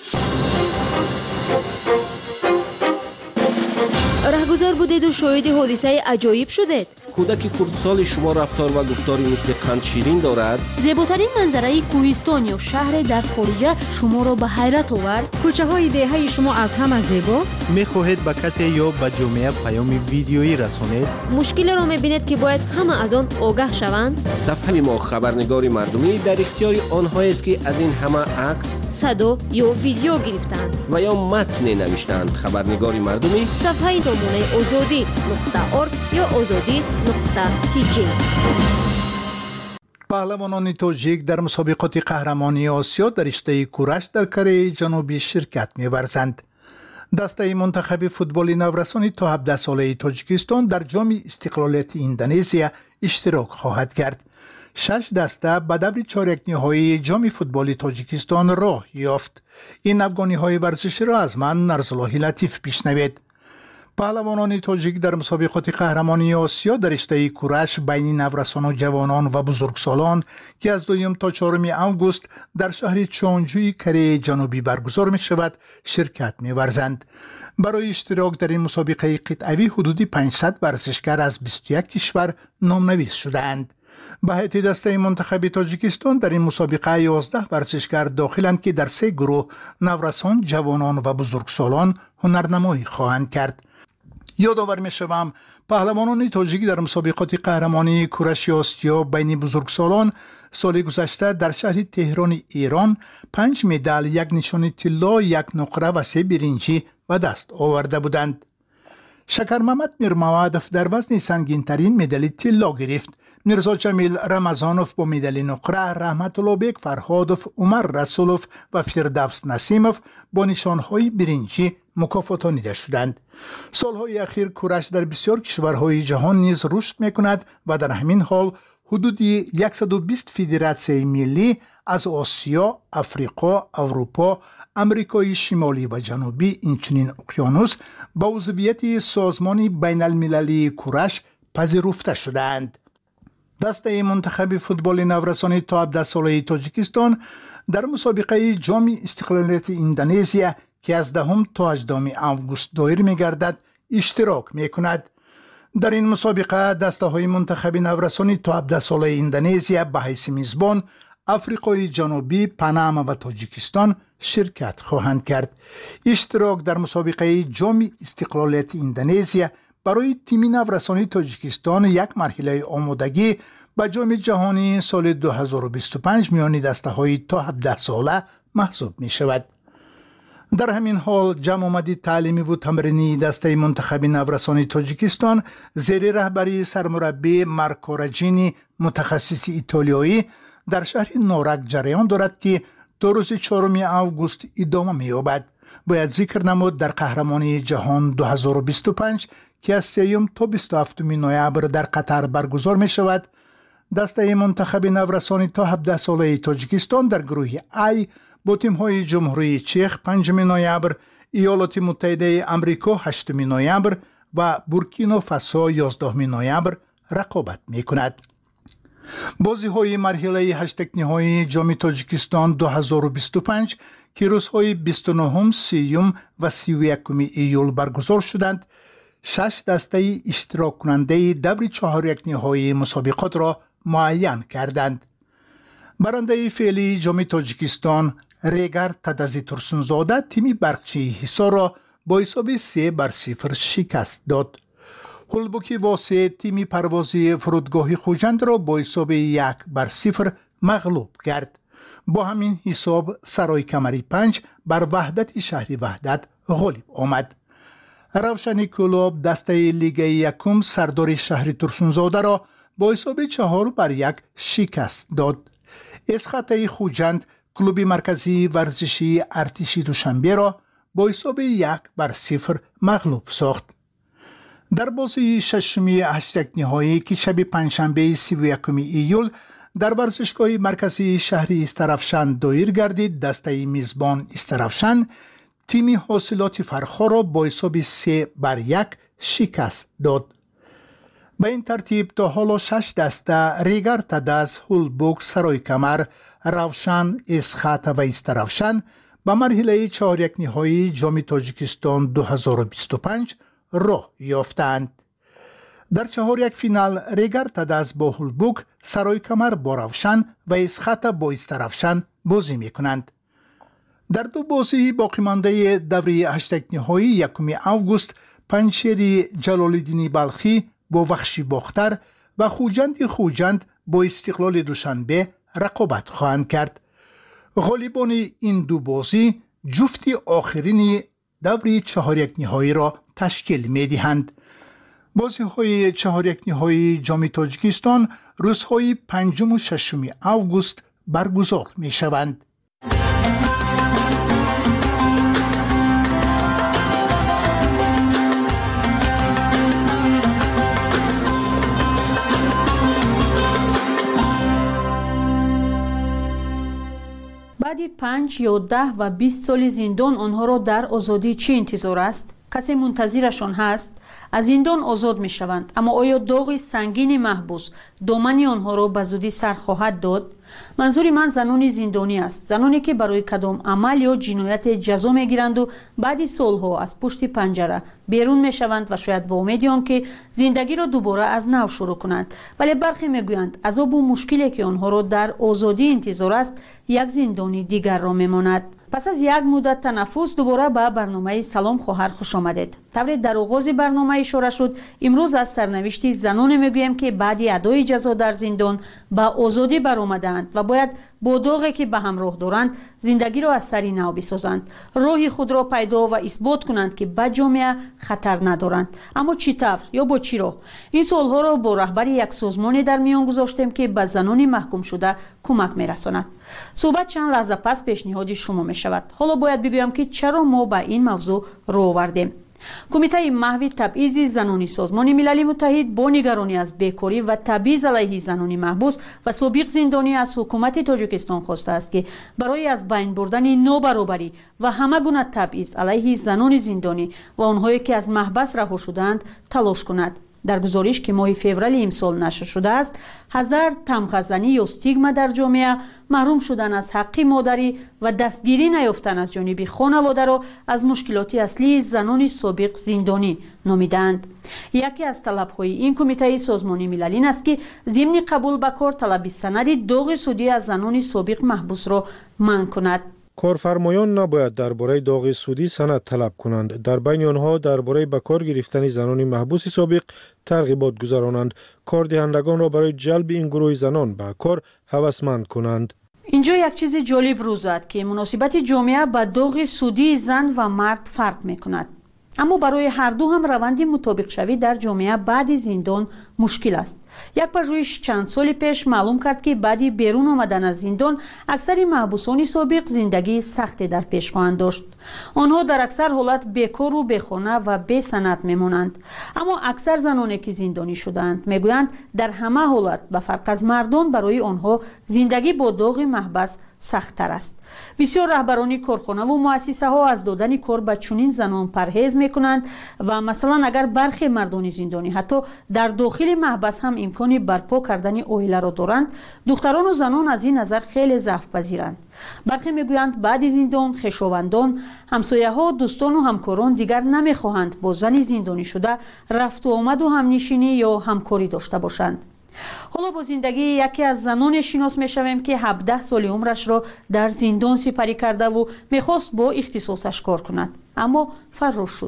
раҳгузар будеду шоҳиди ҳодисаи аҷоиб шудед? кӯдаки хурдсоли шумо рафтор ва гуфтори мисли қандширин дорад? зеботарин манзараи кӯҳистон ё шаҳре дар хориҷа шуморо ба ҳайрат овард? кӯчаҳои деҳаи шумо аз ҳама зебост? мехоҳед ба касе ё ба ҷомеа паёми видеоӣ расонед? мушкилеро мебинед ки бояд ҳама аз он огаҳ шаванд? сафҳаи мо хабарнигори мардумӣ дар ихтиёри онҳоест ки аз ин ҳама акс, садо ё видео гирифтанд ва ё матне навиштанд. хабарнигори мардумӣ сафҳаи домонаи озодӣ нуқта орг ё озодӣ нуқта тиҷи. паҳлавонони тоҷик дар мусобиқоти қаҳрамонии осиё дар риштаи кураш дар Кореяи ҷанубӣ ширкат меварзанд. дастаи мунтахаби футболи наврасони то ҳабдаҳ солаи Тоҷикистон дар ҷоми истиқлолияти Индонезия иштирок хоҳад кард. шаш даста ба даври чорякниҳоии ҷоми футболи Тоҷикистон роҳ ёфт. ин афғониҳои варзиширо аз ман Нарзуллоҳи Латиф бишнавед. паҳлавонони тоҷик дар мусобиқоти қаҳрамонии осиё дар риштаи кураш байни наврасону ҷавонон ва бузургсолон ки аз дуюм то чоруми август дар шаҳри Чонҷуи Кореяи ҷанубӣ баргузор мешавад, ширкат меварзанд. барои иштирок дар ин мусобиқаи қитъавӣ ҳудуди панҷсад варзишгар аз бисту як кишвар номнавис шудаанд. ба ҳайати дастаи мунтахаби Тоҷикистон дар ин мусобиқа ёздаҳ варзишгар дохиланд ки дар се гурӯҳ наврасон, ҷавонон ва бузургсолон ҳунарнамоӣ хоҳанд кард. ёдовар мешавам, паҳлавонони тоҷик дар мусобиқоти қаҳрамонии кураши осиё байни бузургсолон соли гузашта дар шаҳри Теҳрони Эрон панҷ медал, як нишони тилло, як нуқра ва се биринҷӣ ба даст оварда буданд. Шакармамад Мирмавадов дар вазни сангинтарин медали тилло гирифт. Мирзо Ҷамил Рамазонов бо медали нуқра, Раҳматуллобек Фарҳодов, Умар Расулов ва Фирдавс Насимов бо нишонҳои биринҷӣ мукофотонида шуданд. солҳои ахир кураш дар бисёр кишварҳои ҷаҳон низ рушд мекунад ва дар ҳамин ҳол ҳудуди яксаду бист федератсияи миллӣ аз Осиё, Африқо, Аврупо, Амрикои Шимолӣ ва Ҷанубӣ, инчунин Уқёнус ба узвияти Созмони байналмилалии кураш пазируфта шудаанд. дастаи мунтахаби футболи наврасони то ҳабдаҳ солаи Тоҷикистон дар мусобиқаи ҷоми истиқлолияти Индонезия ки аз даҳум то ҳаҷдуми август доир мегардад, иштирок мекунад. дар ин мусобиқа дастаҳои мунтахаби наврасони то ҳабдаҳ солаи Индонезия ба ҳайси мизбон Африқои Ҷанубӣ, Панама ва Тоҷикистон ширкат хоҳанд кард. иштирок дар мусобиқаи ҷоми истиқлолияти Индонезия барои тими наврасони Тоҷикистон як марҳилаи омодагӣ ба ҷоми ҷаҳонии соли ду ҳазору бисту панҷ миёни дастаҳои то ҳабдаҳ сола маҳсуб мешавад. дар ҳамин ҳол ҷамъомади таълимиву тамринии дастаи мунтахаби наврасони Тоҷикистон зери раҳбарии сармураббӣ Марко Раҷини, мутахассиси итолиёӣ, дар шаҳри Норак ҷараён дорад ки то рӯзи чоруми август идома меёбад. باید ذکر نمود در قهرمانی جهان دو هزار و بیست و پنج که از سوم تا بیست و هفتم نوامبر در قطر برگزار می شود، دسته منتخب نورسانی تا هفده ساله تاجیکستان در گروه ای با تیم‌های جمهوری چک پنجم نوامبر، ایالات متحده آمریکا هشتم نوامبر و بورکینافاسو یازدهم نوامبر رقابت می کند. بازی های مرحله هشت نهایی جام تاجیکستان دو هزار و بیست و پنج که روزهای بیست و نه، سی و سی و یک ایول برگزار شدند، شش دسته اشتراک کننده دور چهار یک نهایی مسابقات را معین کردند. برنده فعلی جام تاجیکستان ریگر تدزی ترسونزاده تیم برقچی حصار را با حساب سه بر صفر شکست داد. هولبوکی واسه تیم پروازی فرودگاه خوجند را با حساب یک بر صفر مغلوب کرد. با همین حساب سرای کمری پنج بر وحدت شهری وحدت غالب آمد. روشن کلوب دسته لیگ یکم سردار شهر ترسونزاده را با حساب چهار بر یک شکست داد. اسخطه خوجند کلوب مرکزی ورزشی ارتشی دوشنبه را با حساب یک بر صفر مغلوب ساخت. در بازی ششمی هشت نهایی که شب پنجشنبه سی و یکم ایول در ورزشگاه مرکزی شهری استرافشان دایر گردید، دسته میزبان استرافشان تیم حاصلات فرخا را با حساب سه بر یک شکست داد. به این ترتیب تا حالا شش دسته ریگر تدز، هولبوک، سرای کمر، روشن، اسخط و استرافشان به مرحله چهار یک نهایی جام تاجیکستان دو هزار و بیست و پنج راه یافتند. در چهار یک فینال ریگر تدز با هولبوک، سرای کمر با روشن و اسخط با استرافشان بازی می کنند. در دو بازی باقی مانده دوره هشت نهایی یکم آگوست پنجشیر جلال‌الدین بلخی با وحشی باختر و خوجند خوجند با استقلال دوشنبه رقابت خواهند کرد. غالبان این دو بازی جفت آخرین دوره چهار یک نهایی را تشکیل می دهند. بازی های چهار یک نهایی جام تاجیکستان روزهای پنجم و ششم آگوست برگزار می شوند. بعد پنج یا ده و بیست سال زندان آنها را در آزادی چی انتظار است؟ کسی منتظرشان هست؟ از زندان آزاد می شوند، اما آیا داغ سنگین محبوس دامن آنها را به زودی سر خواهد داد؟ منظور من زنان زندانی است، زنانی که برای کدام عمل یا جنایت جزا می گیرند و بعد سالها از پشت پنجره بیرون می شوند و شاید با امید آنکه زندگی را دوباره از نو شروع کنند، ولی برخی می گویند عذاب و مشکلی که آنها را در آزادی انتظار است یک زندانی دیگر را می ماند. پس از یک مدت تنفس دوباره به برنامه سلام خواهر خوش آمدید. طوری در آغاز برنامه اشاره شد، امروز از سرنوشت زنان میگویم که بعد ادای جزا در زندان به آزادی برآمدند و باید با داغی که به همراه دارند زندگی را از سری نو بسازند، راه خود را پیدا و اثبات کنند که به جامعه خطر ندارند. اما چطور یا با چی راه؟ این سوالها را با رهبر یک سازمانی در میان گذاشتیم که به زنان محکوم شده کمک میرساند. صحبت چند لحظه پس پیشنهاد شما می شود. حالا باید بگویم که چرا ما به این موضوع رو آوردیم. کمیته محو تبعیض زنانی سازمان ملل متحد با نگرانی از بیکاری و تبعیض علیه زنان محبوس و سابق زندانی از حکومت تاجیکستان خواسته است که برای از بین بردن نابرابری و همه گونه تبعیض علیه زنان زندانی و آنهایی که از محبس رها شدند تلاش کند. در گزارش که ماه فوریه امسال نشر شده است، هزار تمغه‌زنی یا استیگما در جامعه، محروم شدن از حق مادری و دستگیری نیافتن از جانب خانواده را از مشکلات اصلی زنان سابق زندانی نامیدند. یکی از طلب‌های این کمیته سازمان ملل این است که ضمن قبول به کار طلب سند داغ سودی از زنان سابق محبوس را منع کند. کارفرمایان نباید درباره داغ سودی سند طلب کنند. در بین آنها درباره به کار گرفتن زنان محبوس سابق ترغیبات گذرانند. کاردهندگان را برای جلب این گروه زنان به کار هوسمند کنند. اینجا یک چیز جالب روز است که مناسبت جامعه با داغ سودی زن و مرد فرق می‌کند. اما برای هر دو هم روند مطابق شوی در جامعه بعد زندان مشکل است. یک پژوهش چند سال پیش معلوم کرد که بعد بیرون آمدن از زندان اکثر محبوسان سابق زندگی سختی در پیش خواهند داشت. آنها در اکثر حالت بیکار و بیخانه و بی سند میمانند. اما اکثر زنانی که زندانی شدند میگویند در همه حالت به فرق از مردان برای آنها زندگی با داغ محبس سخت‌تر است. بسیار رهبران کارخانه و مؤسسه ها از دادن کار به چنین زنان پرهیز میکنند و مثلا اگر برخی مردان زندانی حتی در داخل محبس هم امکان برپا کردن عائله را دارند، دختران و زنان از این نظر خیلی ضعف پذیرند. برخی میگویند بعد زندان خویشاوندان، همسایه ها، دوستان و همکاران دیگر نمیخواهند با زن زندانی شده رفت و آمد و همنشینی یا همکاری داشته باشند. حالا با زندگی یکی از زنان شناس میشویم که هفده سال عمرش را در زندان سپری کرده و میخواست با اختصاصش کار کند، اما فرار شد.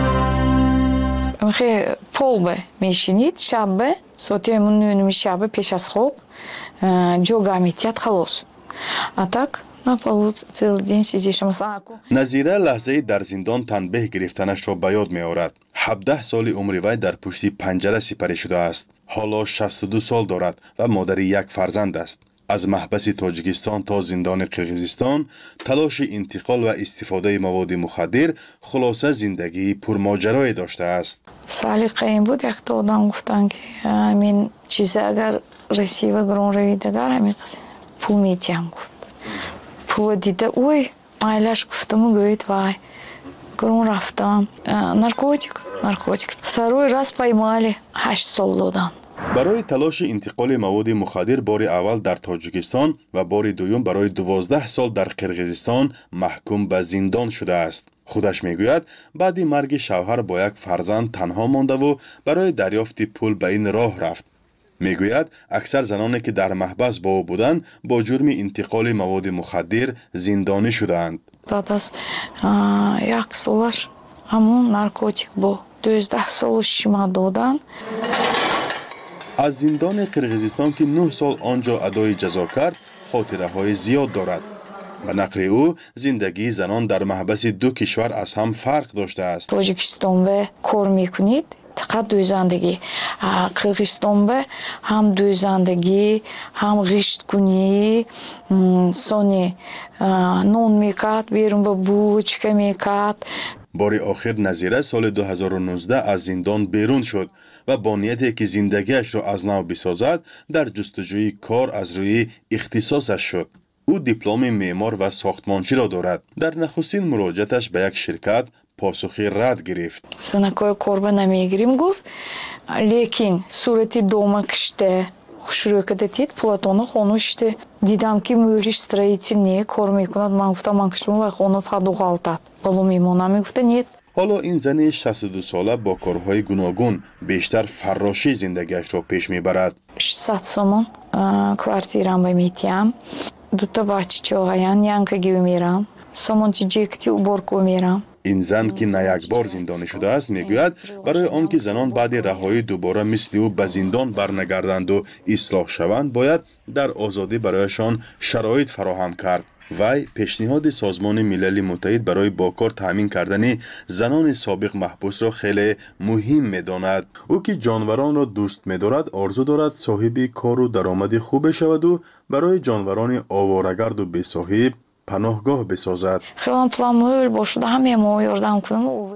خیلی پول به میشینید شب به ساعتی همون نونمی شب پیش از خوب جو گامیتیت خلاص اتاک نپالود цел день сидишь مثلا. نظیره لحظه در زندان تنبیه گرفتنش را به یاد می آورد. هفده سال عمر وی در پشت پنجره سپری شده است. حالا شصت و دو سال دارد و مادر یک فرزند است. از محبس تاجیکستان تا زندان قرقیزستان تلاش انتقال و استفاده مواد مخدر خلاصه زندگی پرماجرایی داشته است. سلیقه این بود یک تا آدم گفتن که همین چیز اگر رسی و گرون روید اگر همین پول میتیم گفت. پول دیده اوی مایلش گفتم و گوید وای گرون رفتم نارکوتیک نارکوتیک второй раз поймали هشت سال دادن. برای تلاش انتقال مواد مخدر بار اول در تاجیکستان و بار دوم برای دوازده سال در قرقیزستان محکوم به زندان شده است. خودش میگوید بعد مرگ شوهر با یک فرزند تنها مانده و برای دریافت پول به این راه رفت. میگوید اکثر زنانی که در محبس با او بودند با جرم انتقال مواد مخدر زندانی شدند. بعد از یک سالش همون نارکوتیک با دوازده سالش شما دادن. از زندان قرقیزستان که نه سال آنجا ادای جزا کرد خاطره های زیاد دارد. به نقل او زندگی زنان در محبس دو کشور از هم فرق داشته است. تاجیکستان به کار میکنید فقط دویزندگی، قرقیزستان به هم دویزندگی هم غشت کنی سانی نون میکرد بیرون به بوچکه میکرد. بار آخر نظیره سال دو هزار و نوزده از زندان بیرون شد و با نیتی که زندگیش را از نو بسازد در جستجوی کار از روی اختصاصش شد. او دیپلم معمار و ساختمانچی را دارد. در نخستین مراجعتش به یک شرکت پاسخی رد گرفت. سنکای کار نمیگیریم گفت لیکن صورتی دوما کشته شروع کردید پلاتونو خونوشته دیدم که موریش строительный کار میکند. من گفتم من کشم و خونو فدوغالتاد بالو میمونم. گفته نیت. حالا این زن شصت و دو ساله با کارهای گوناگون بیشتر فراشی زندگیش را پیش میبرد. ششصد سومون کوارتیرام میتیم. دو تا بچه هایم ینکگی میرم. سومونچی جیکتی уборку میرم. این زن که نه یک بار زندانی شده است میگوید برای آنکه زنان بعد رهایی دوباره مثل او به زندان برنگردند و اصلاح شوند باید در آزادی برایشان شرایط فراهم کرد. وی پیشنهاد سازمان ملل متحد برای با کار تامین کردن زنان سابق محبوس را خیلی مهم می‌داند. او که جانوران را دوست می‌دارد آرزو دارد صاحب کار و درآمد خوب شود و برای جانوران آواره‌گرد و بی‌صاحب پناهگاه بسازد. خیلی پلان باشه همه ما یاردم کنم.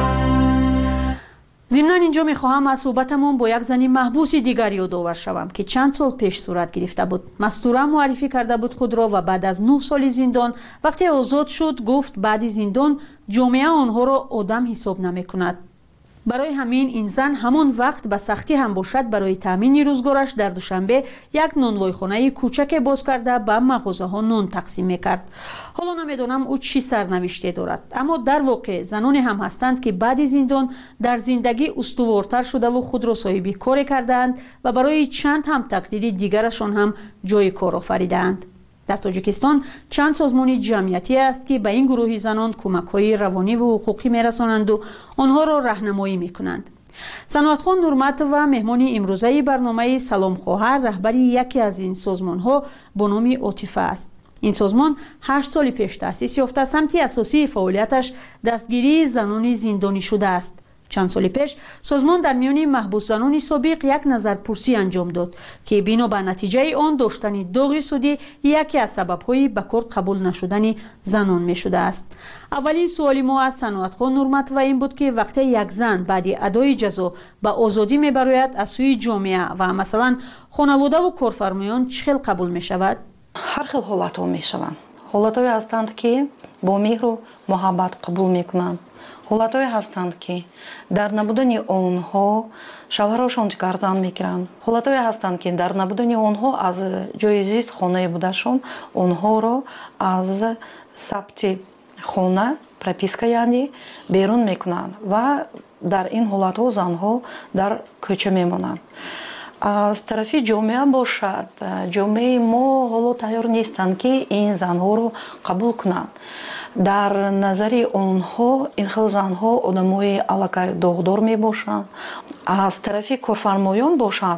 ضمناً اینجا میخواهم از صحبتمون با یک زنی محبوس دیگر یادآور شوم که چند سال پیش صورت گرفته بود. مستوره معرفی کرده بود خود را و بعد از نه سال زندان وقتی آزاد شد گفت بعد زندان جامعه آنها را آدم حساب نمیکند. برای همین این زن همان وقت به سختی هم باشد برای تامین روزگارش در دوشنبه یک نانوایخانه کوچک باز کرده به مغازه ها نان تقسیم میکرد. حالا نمیدانم او چی سرنوشته دارد، اما در واقع زنانی هم هستند که بعد زندان در زندگی استوارتر شده و خود را صاحب کار کردند و برای چند هم تقدیر دیگرشان هم جای کار آفریدند. در تاجیکستان چند سازمان جمعیتی است که به این گروه زنان کمک‌های روانی و حقوقی می‌رسانند و آنها را راهنمایی می‌کنند. صنعتخان نورمت و مهمان امروزه برنامه سلام خواهر رهبر یکی از این سازمان‌ها با نام عاطفه است. این سازمان هشت سال پیش تأسیس یافته سمت اساسی فعالیتش دستگیری زنان زندانی شده است. چند سال پیش سازمان در میان محبوس زنان سابق یک نظرپرسی انجام داد که بنا به نتیجه آن داشتن داغ سودی یکی از سبب‌های به کار قبول نشدن زنان می شده است. اولین سوال ما از صنعتخواه نورمت و این بود که وقتی یک زن بعد ادای جزا به آزادی می براید از سوی جامعه و مثلا خانواده و کارفرمایان چه قبول می شود؟ هر خیل حالت ها می شوند. حالت های هستند که با مهر و محبت قبول می کنند. حالت های هستند که در نبودن آنها شوهرشان جگرزن میگیرند. حالت های هستند که در نبودن آنها از جای زیست خانه بودشان آنها را از ثبت خانه پروپیسکا یعنی بیرون میکنند و در این حالت ها زنها در کوچه میمانند. از طرف جامعه باشد جامعه ما حالا تیار نیستند که این زنها رو قبول کنند. در نظر آنها این خیلی زنها آدمای علاقه داغدار می باشند. از طرف کارفرمایان باشد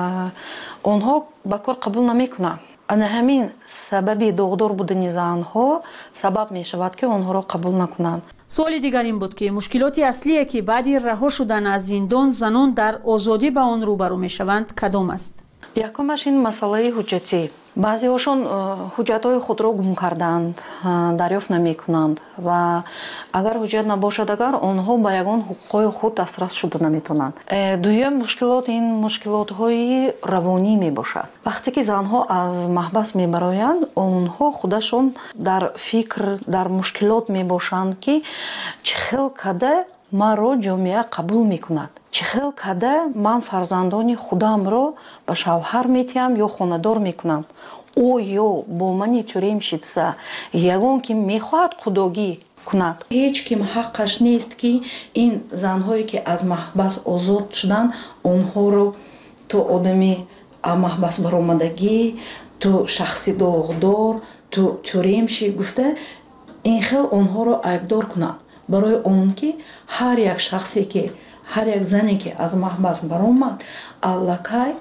آنها به کار قبول نمی کنند. انا همین سبب داغدار بودن زنها سبب می شود که آنها را قبول نکنند. سوال دیگر این بود که مشکلات اصلی که بعد رها شدن از زندان زنان در آزادی با آن روبرو می شوند کدام است؟ یکمش این مسئله حجتی. بعضی هاشون حجت های خود را گم کردند، دریافت نمی کنند و اگر حجت نباشد اگر آنها با یگان حقوق خود دسترس شده نمی تونند. دویم مشکلات این مشکلات های روانی می باشد. وقتی که زنها از محبس می برایند آنها خودشون در فکر در مشکلات می باشند که چخیل کده مرا جامعه قبول می کند. چخیل کده من فرزندان خودم را به شوهر میتیم یا خاندار میکنم. او یا با من توریم شدسه یگان که میخواهد خداگی کند. هیچ کم حقش نیست که این زنهایی که از محبس آزاد شدن آنها رو تو آدمی محبس برآمدگی تو شخصی داغدار تو توریم شی گفته این خیل آنها رو عیبدار کنند. برای اون که هر یک شخصی که هر یک زنی که از محبس برآمد الکی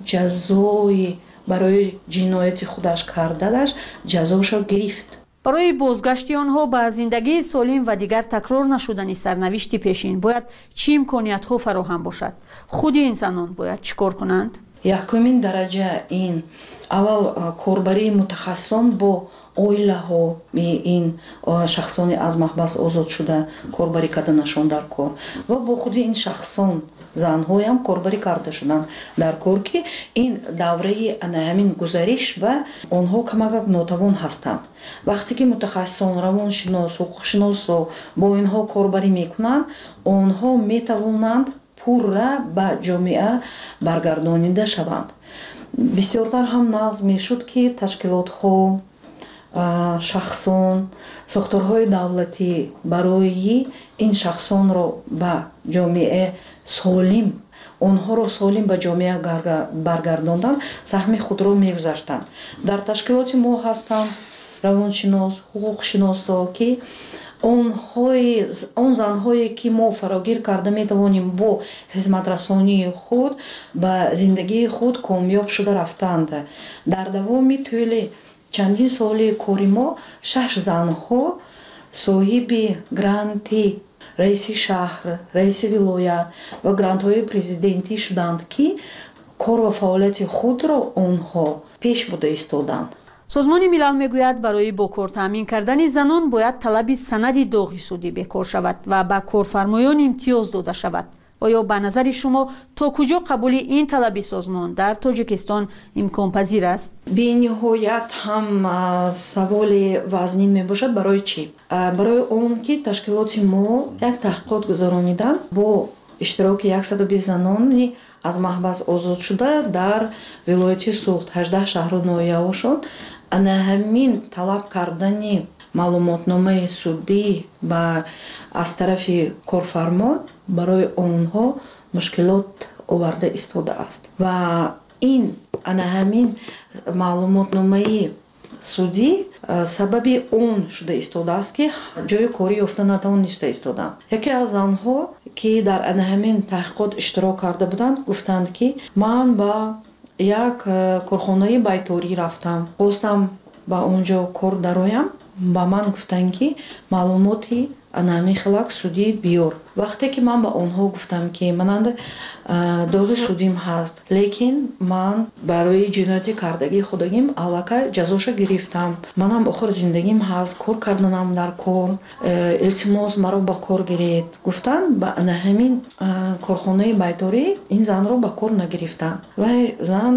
جزای برای جنایت خودش کردنش جزاش را گرفت. برای بازگشت آنها به زندگی سالم و دیگر تکرار نشدن سرنوشت پیشین باید چه امکانیت‌ها فراهم باشد؟ خود انسانان باید چیکار کنند؟ یکمین درجه این اول کاربری متخصصان با اویله ها این شخصانی از محبس آزاد شده کاربری کردنشان در کار و با خود این شخصان زن‌ها هم کاربری کرده شدن در کار که این دوره همین گزارش و آنها کمک ناتوان هستند. وقتی که متخصصان روانشناس حقوقشناس با اینها کاربری میکنند آنها میتوانند پورا به جامعه برگردانیده شوند. بسیارتر هم نقض میشد که تشکیلات ها شخصان ساختارهای دولتی برای این شخصان را به جامعه سالم آنها را سالم به جامعه برگرداندن سهم خود را میگذاشتند. در تشکیلات ما هستند روانشناس حقوقشناسا که اون زنهایی که ما فراگیر کرده می توانیم با خدمت رسانی خود به زندگی خود کامیاب شده رفتند. در دوام طول چندین سال کاری ما شش زنها صاحب گرانتی رئیس شهر، رئیس ولایت و گرانت های پرزیدنتی شدند که کار و فعالیت خود را آنها پیش برده ایستادند. سازمان ملل میگوید برای با کار تامین کردن زنان باید طلب سند داغ سودی به کار شود و به کارفرمایان امتیاز داده شود. آیا به نظر شما تا کجا قبول این طلب سازمان در تاجیکستان امکان پذیر است؟ به نهایت هم سوال وزنین می باشد. برای چی؟ برای اون که تشکیلات ما یک تحقیقات گذرانیدن با اشتراک صد و بیست زنان از محبس آزاد شده در ولایت سوخت هجده شهر و ناحیه‌هاشون انا همین طلب کردنی معلوماتنامه سودی و از طرف کارفرما برای آنها مشکلات آورده ایستاده است و این انا همین معلوماتنامه سودی سبب اون شده ایستاده است که جای کاری یافته نتوانسته ایستادند. یکی از آنها که در انا همین تحقیقات اشتراک کرده بودند گفتند که من با یک کارخانه بیتاری رفتم خواستم با اونجا کار درایم با من گفتند که معلوماتی анами хилак судӣ биёр. вақте ки ман ба онҳо гуфтам ки мананда доғи судим ҳаст, лекин ман барои ҷинояти кардагии худагим аллакай ҷазоша гирифтам, манам охир зиндагим ҳаст, кор карданам дар кор, илтимос маро ба кор гиред. гуфтан ба ана ҳамин корхонаи байторӣ ин занро ба кор нагирифтанд. вай зан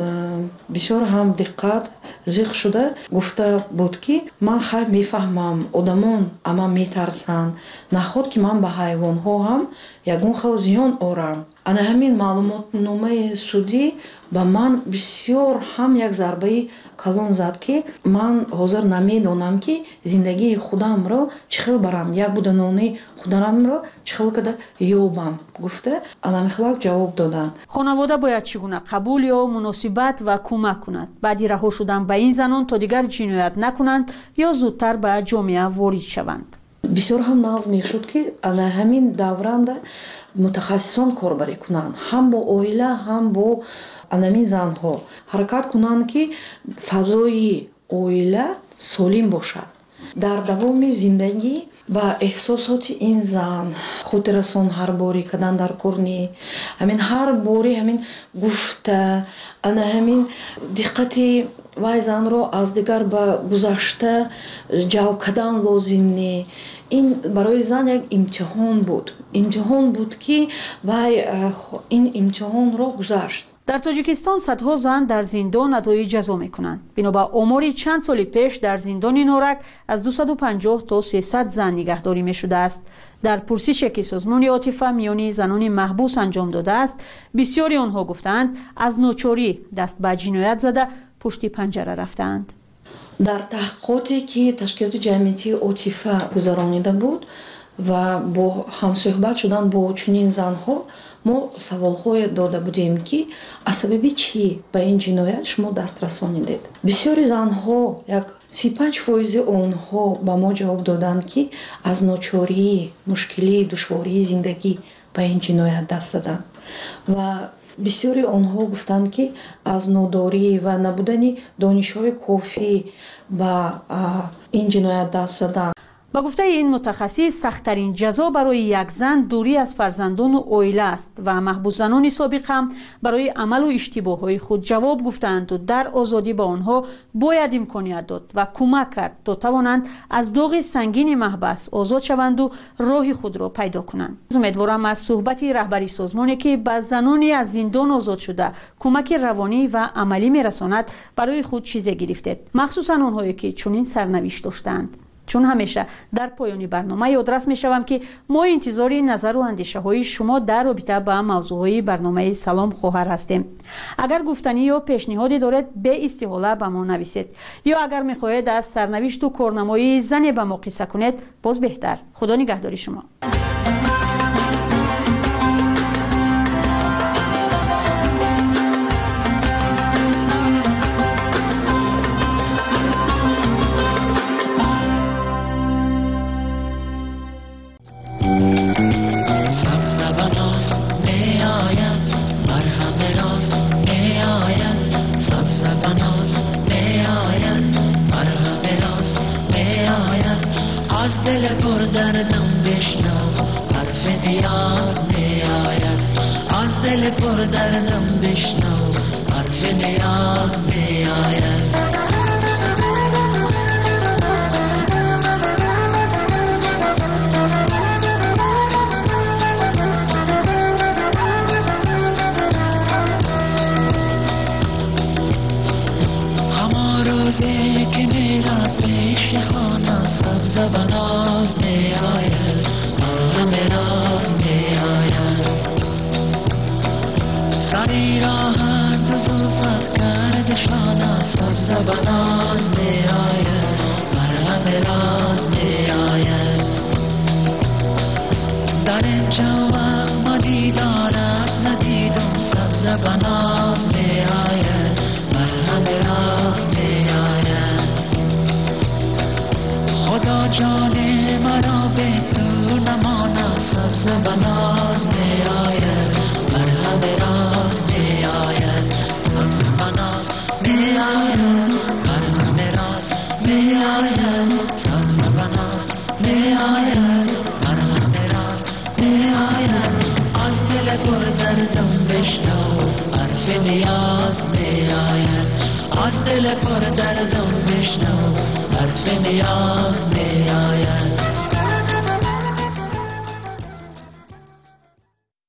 бисёр ҳам диққат зиқ шуда гуфта буд ки ман хайр мефаҳмам одамон ама метарсанд, наход ки ман ба ҳайвонҳо ҳам ягон хел зиён орам. ана ҳамин маълумотномаи судӣ ба ман бисёр ҳам як зарбаи калон зад ки ман ҳозир намедонам ки зиндагии худамро чӣ хел барам, як буданони худамро чӣ хел када ёбам, гуфта аламихлак ҷавоб доданд. хонавода бояд чӣ гуна қабул ё муносибат ва кӯмак кунад баъди раҳо шудан ба ин занон то дигар ҷиноят накунанд ё зудтар ба ҷомеа ворид шаванд. бисёр ҳам нағз мешуд ки ана ҳамин давранда мутахассисон корбарӣ кунанд, ҳам бо оила, ҳам бо анамин занҳо ҳаракат кунанд ки фазои оила солим бошад. дар давоми зиндагӣ ба эҳсосоти ин зан хотиррасон ҳар борӣ кадан дар корни ҳамин ҳар борӣ ҳамин гуфта ана ҳамин диққати вай занро аз дигар ба гузашта ҷалб кардан лозим не. ин барои зан як имтиҳон буд. имтиҳон буд ки вай ин имтиҳонро гузашт. дар тоҷикистон садҳо зан дар зиндон адои ҷазо мекунанд. бино ба омори чанд соли пеш дар зиндони норак аз дусаду панҷоҳ то сесад зан нигаҳдорӣ мешудааст. дар пурсише ки созмони отифа миёни занони маҳбус анҷом додааст, бисёри онҳо гуфтанд аз ночорӣ даст ба ҷиноят зада пушти панҷара рафтаанд. дар таҳқиқоте ки ташкилоти ҷамъиятии отифа гузаронида буд ва бо ҳамсӯҳбат шудан бо чунин занҳо мо саволҳое дода будем ки аз сабаби чӣ ба ин ҷиноят шумо даст расонидед. бисёри занҳо як си панҷ фоизи онҳо ба мо ҷавоб доданд ки аз ночорӣ, мушкилӣ, душвории зиндагӣ ба ин ҷиноят даст заданд ва бисёри онҳо гуфтанд ки аз нодорӣ ва набудани донишҳои кофӣ ба ин ҷиноят даст заданд. ба гуфтаи ин мутахассис сахттарин ҷазо барои як зан дурӣ аз фарзандону оила аст ва маҳбусзанони собиқ ҳам барои амалу иштибоҳҳои худ ҷавоб гуфтаанду дар озодӣ ба онҳо бояд имконият дод ва кӯмак кард то тавонанд аз доғи сангини маҳбас озод шаванду роҳи худро пайдо кунанд. умедворам аз суҳбати раҳбари созмоне ки ба занони аз зиндон озод шуда кӯмаки равонӣ ва амалӣ мерасонад барои худ чизе гирифтед, махсусан онҳое ки чунин сарнавишт доштаанд. чун ҳамеша дар поёни барнома ёдрас мешавам ки мо интизори назару андешаҳои шумо дар робита ба мавзӯъҳои барномаи Салом хоҳар ҳастем. агар гуфтанӣ ё пешниҳоде доред беистиҳола ба мо нависед ё агар мехоҳед аз сарнавишту корнамоии зане ба мо қисса кунед, боз беҳтар. худо нигаҳдори шумо. دل پر دردم بشنو حرف نیاز می آید از دل پر دردم بشنو حرف نیاز می آید همان روزی که میرم پیش خانه سبز و ناز می آید همه راز می آید سری راحت و زلفت کرد شانه سبز و ناز می آید همه راز می آید در اینجا وقت ما دیدارت ندیدم سبز و ناز می آید همه راز می آید خدا جان مرا به تو نماند سبز و ناز می آید بر همه راز می آید سبز و ناز می آید بر همه راز می آید سبز و ناز می آید دل پر دردم بشنو حرف نیاز می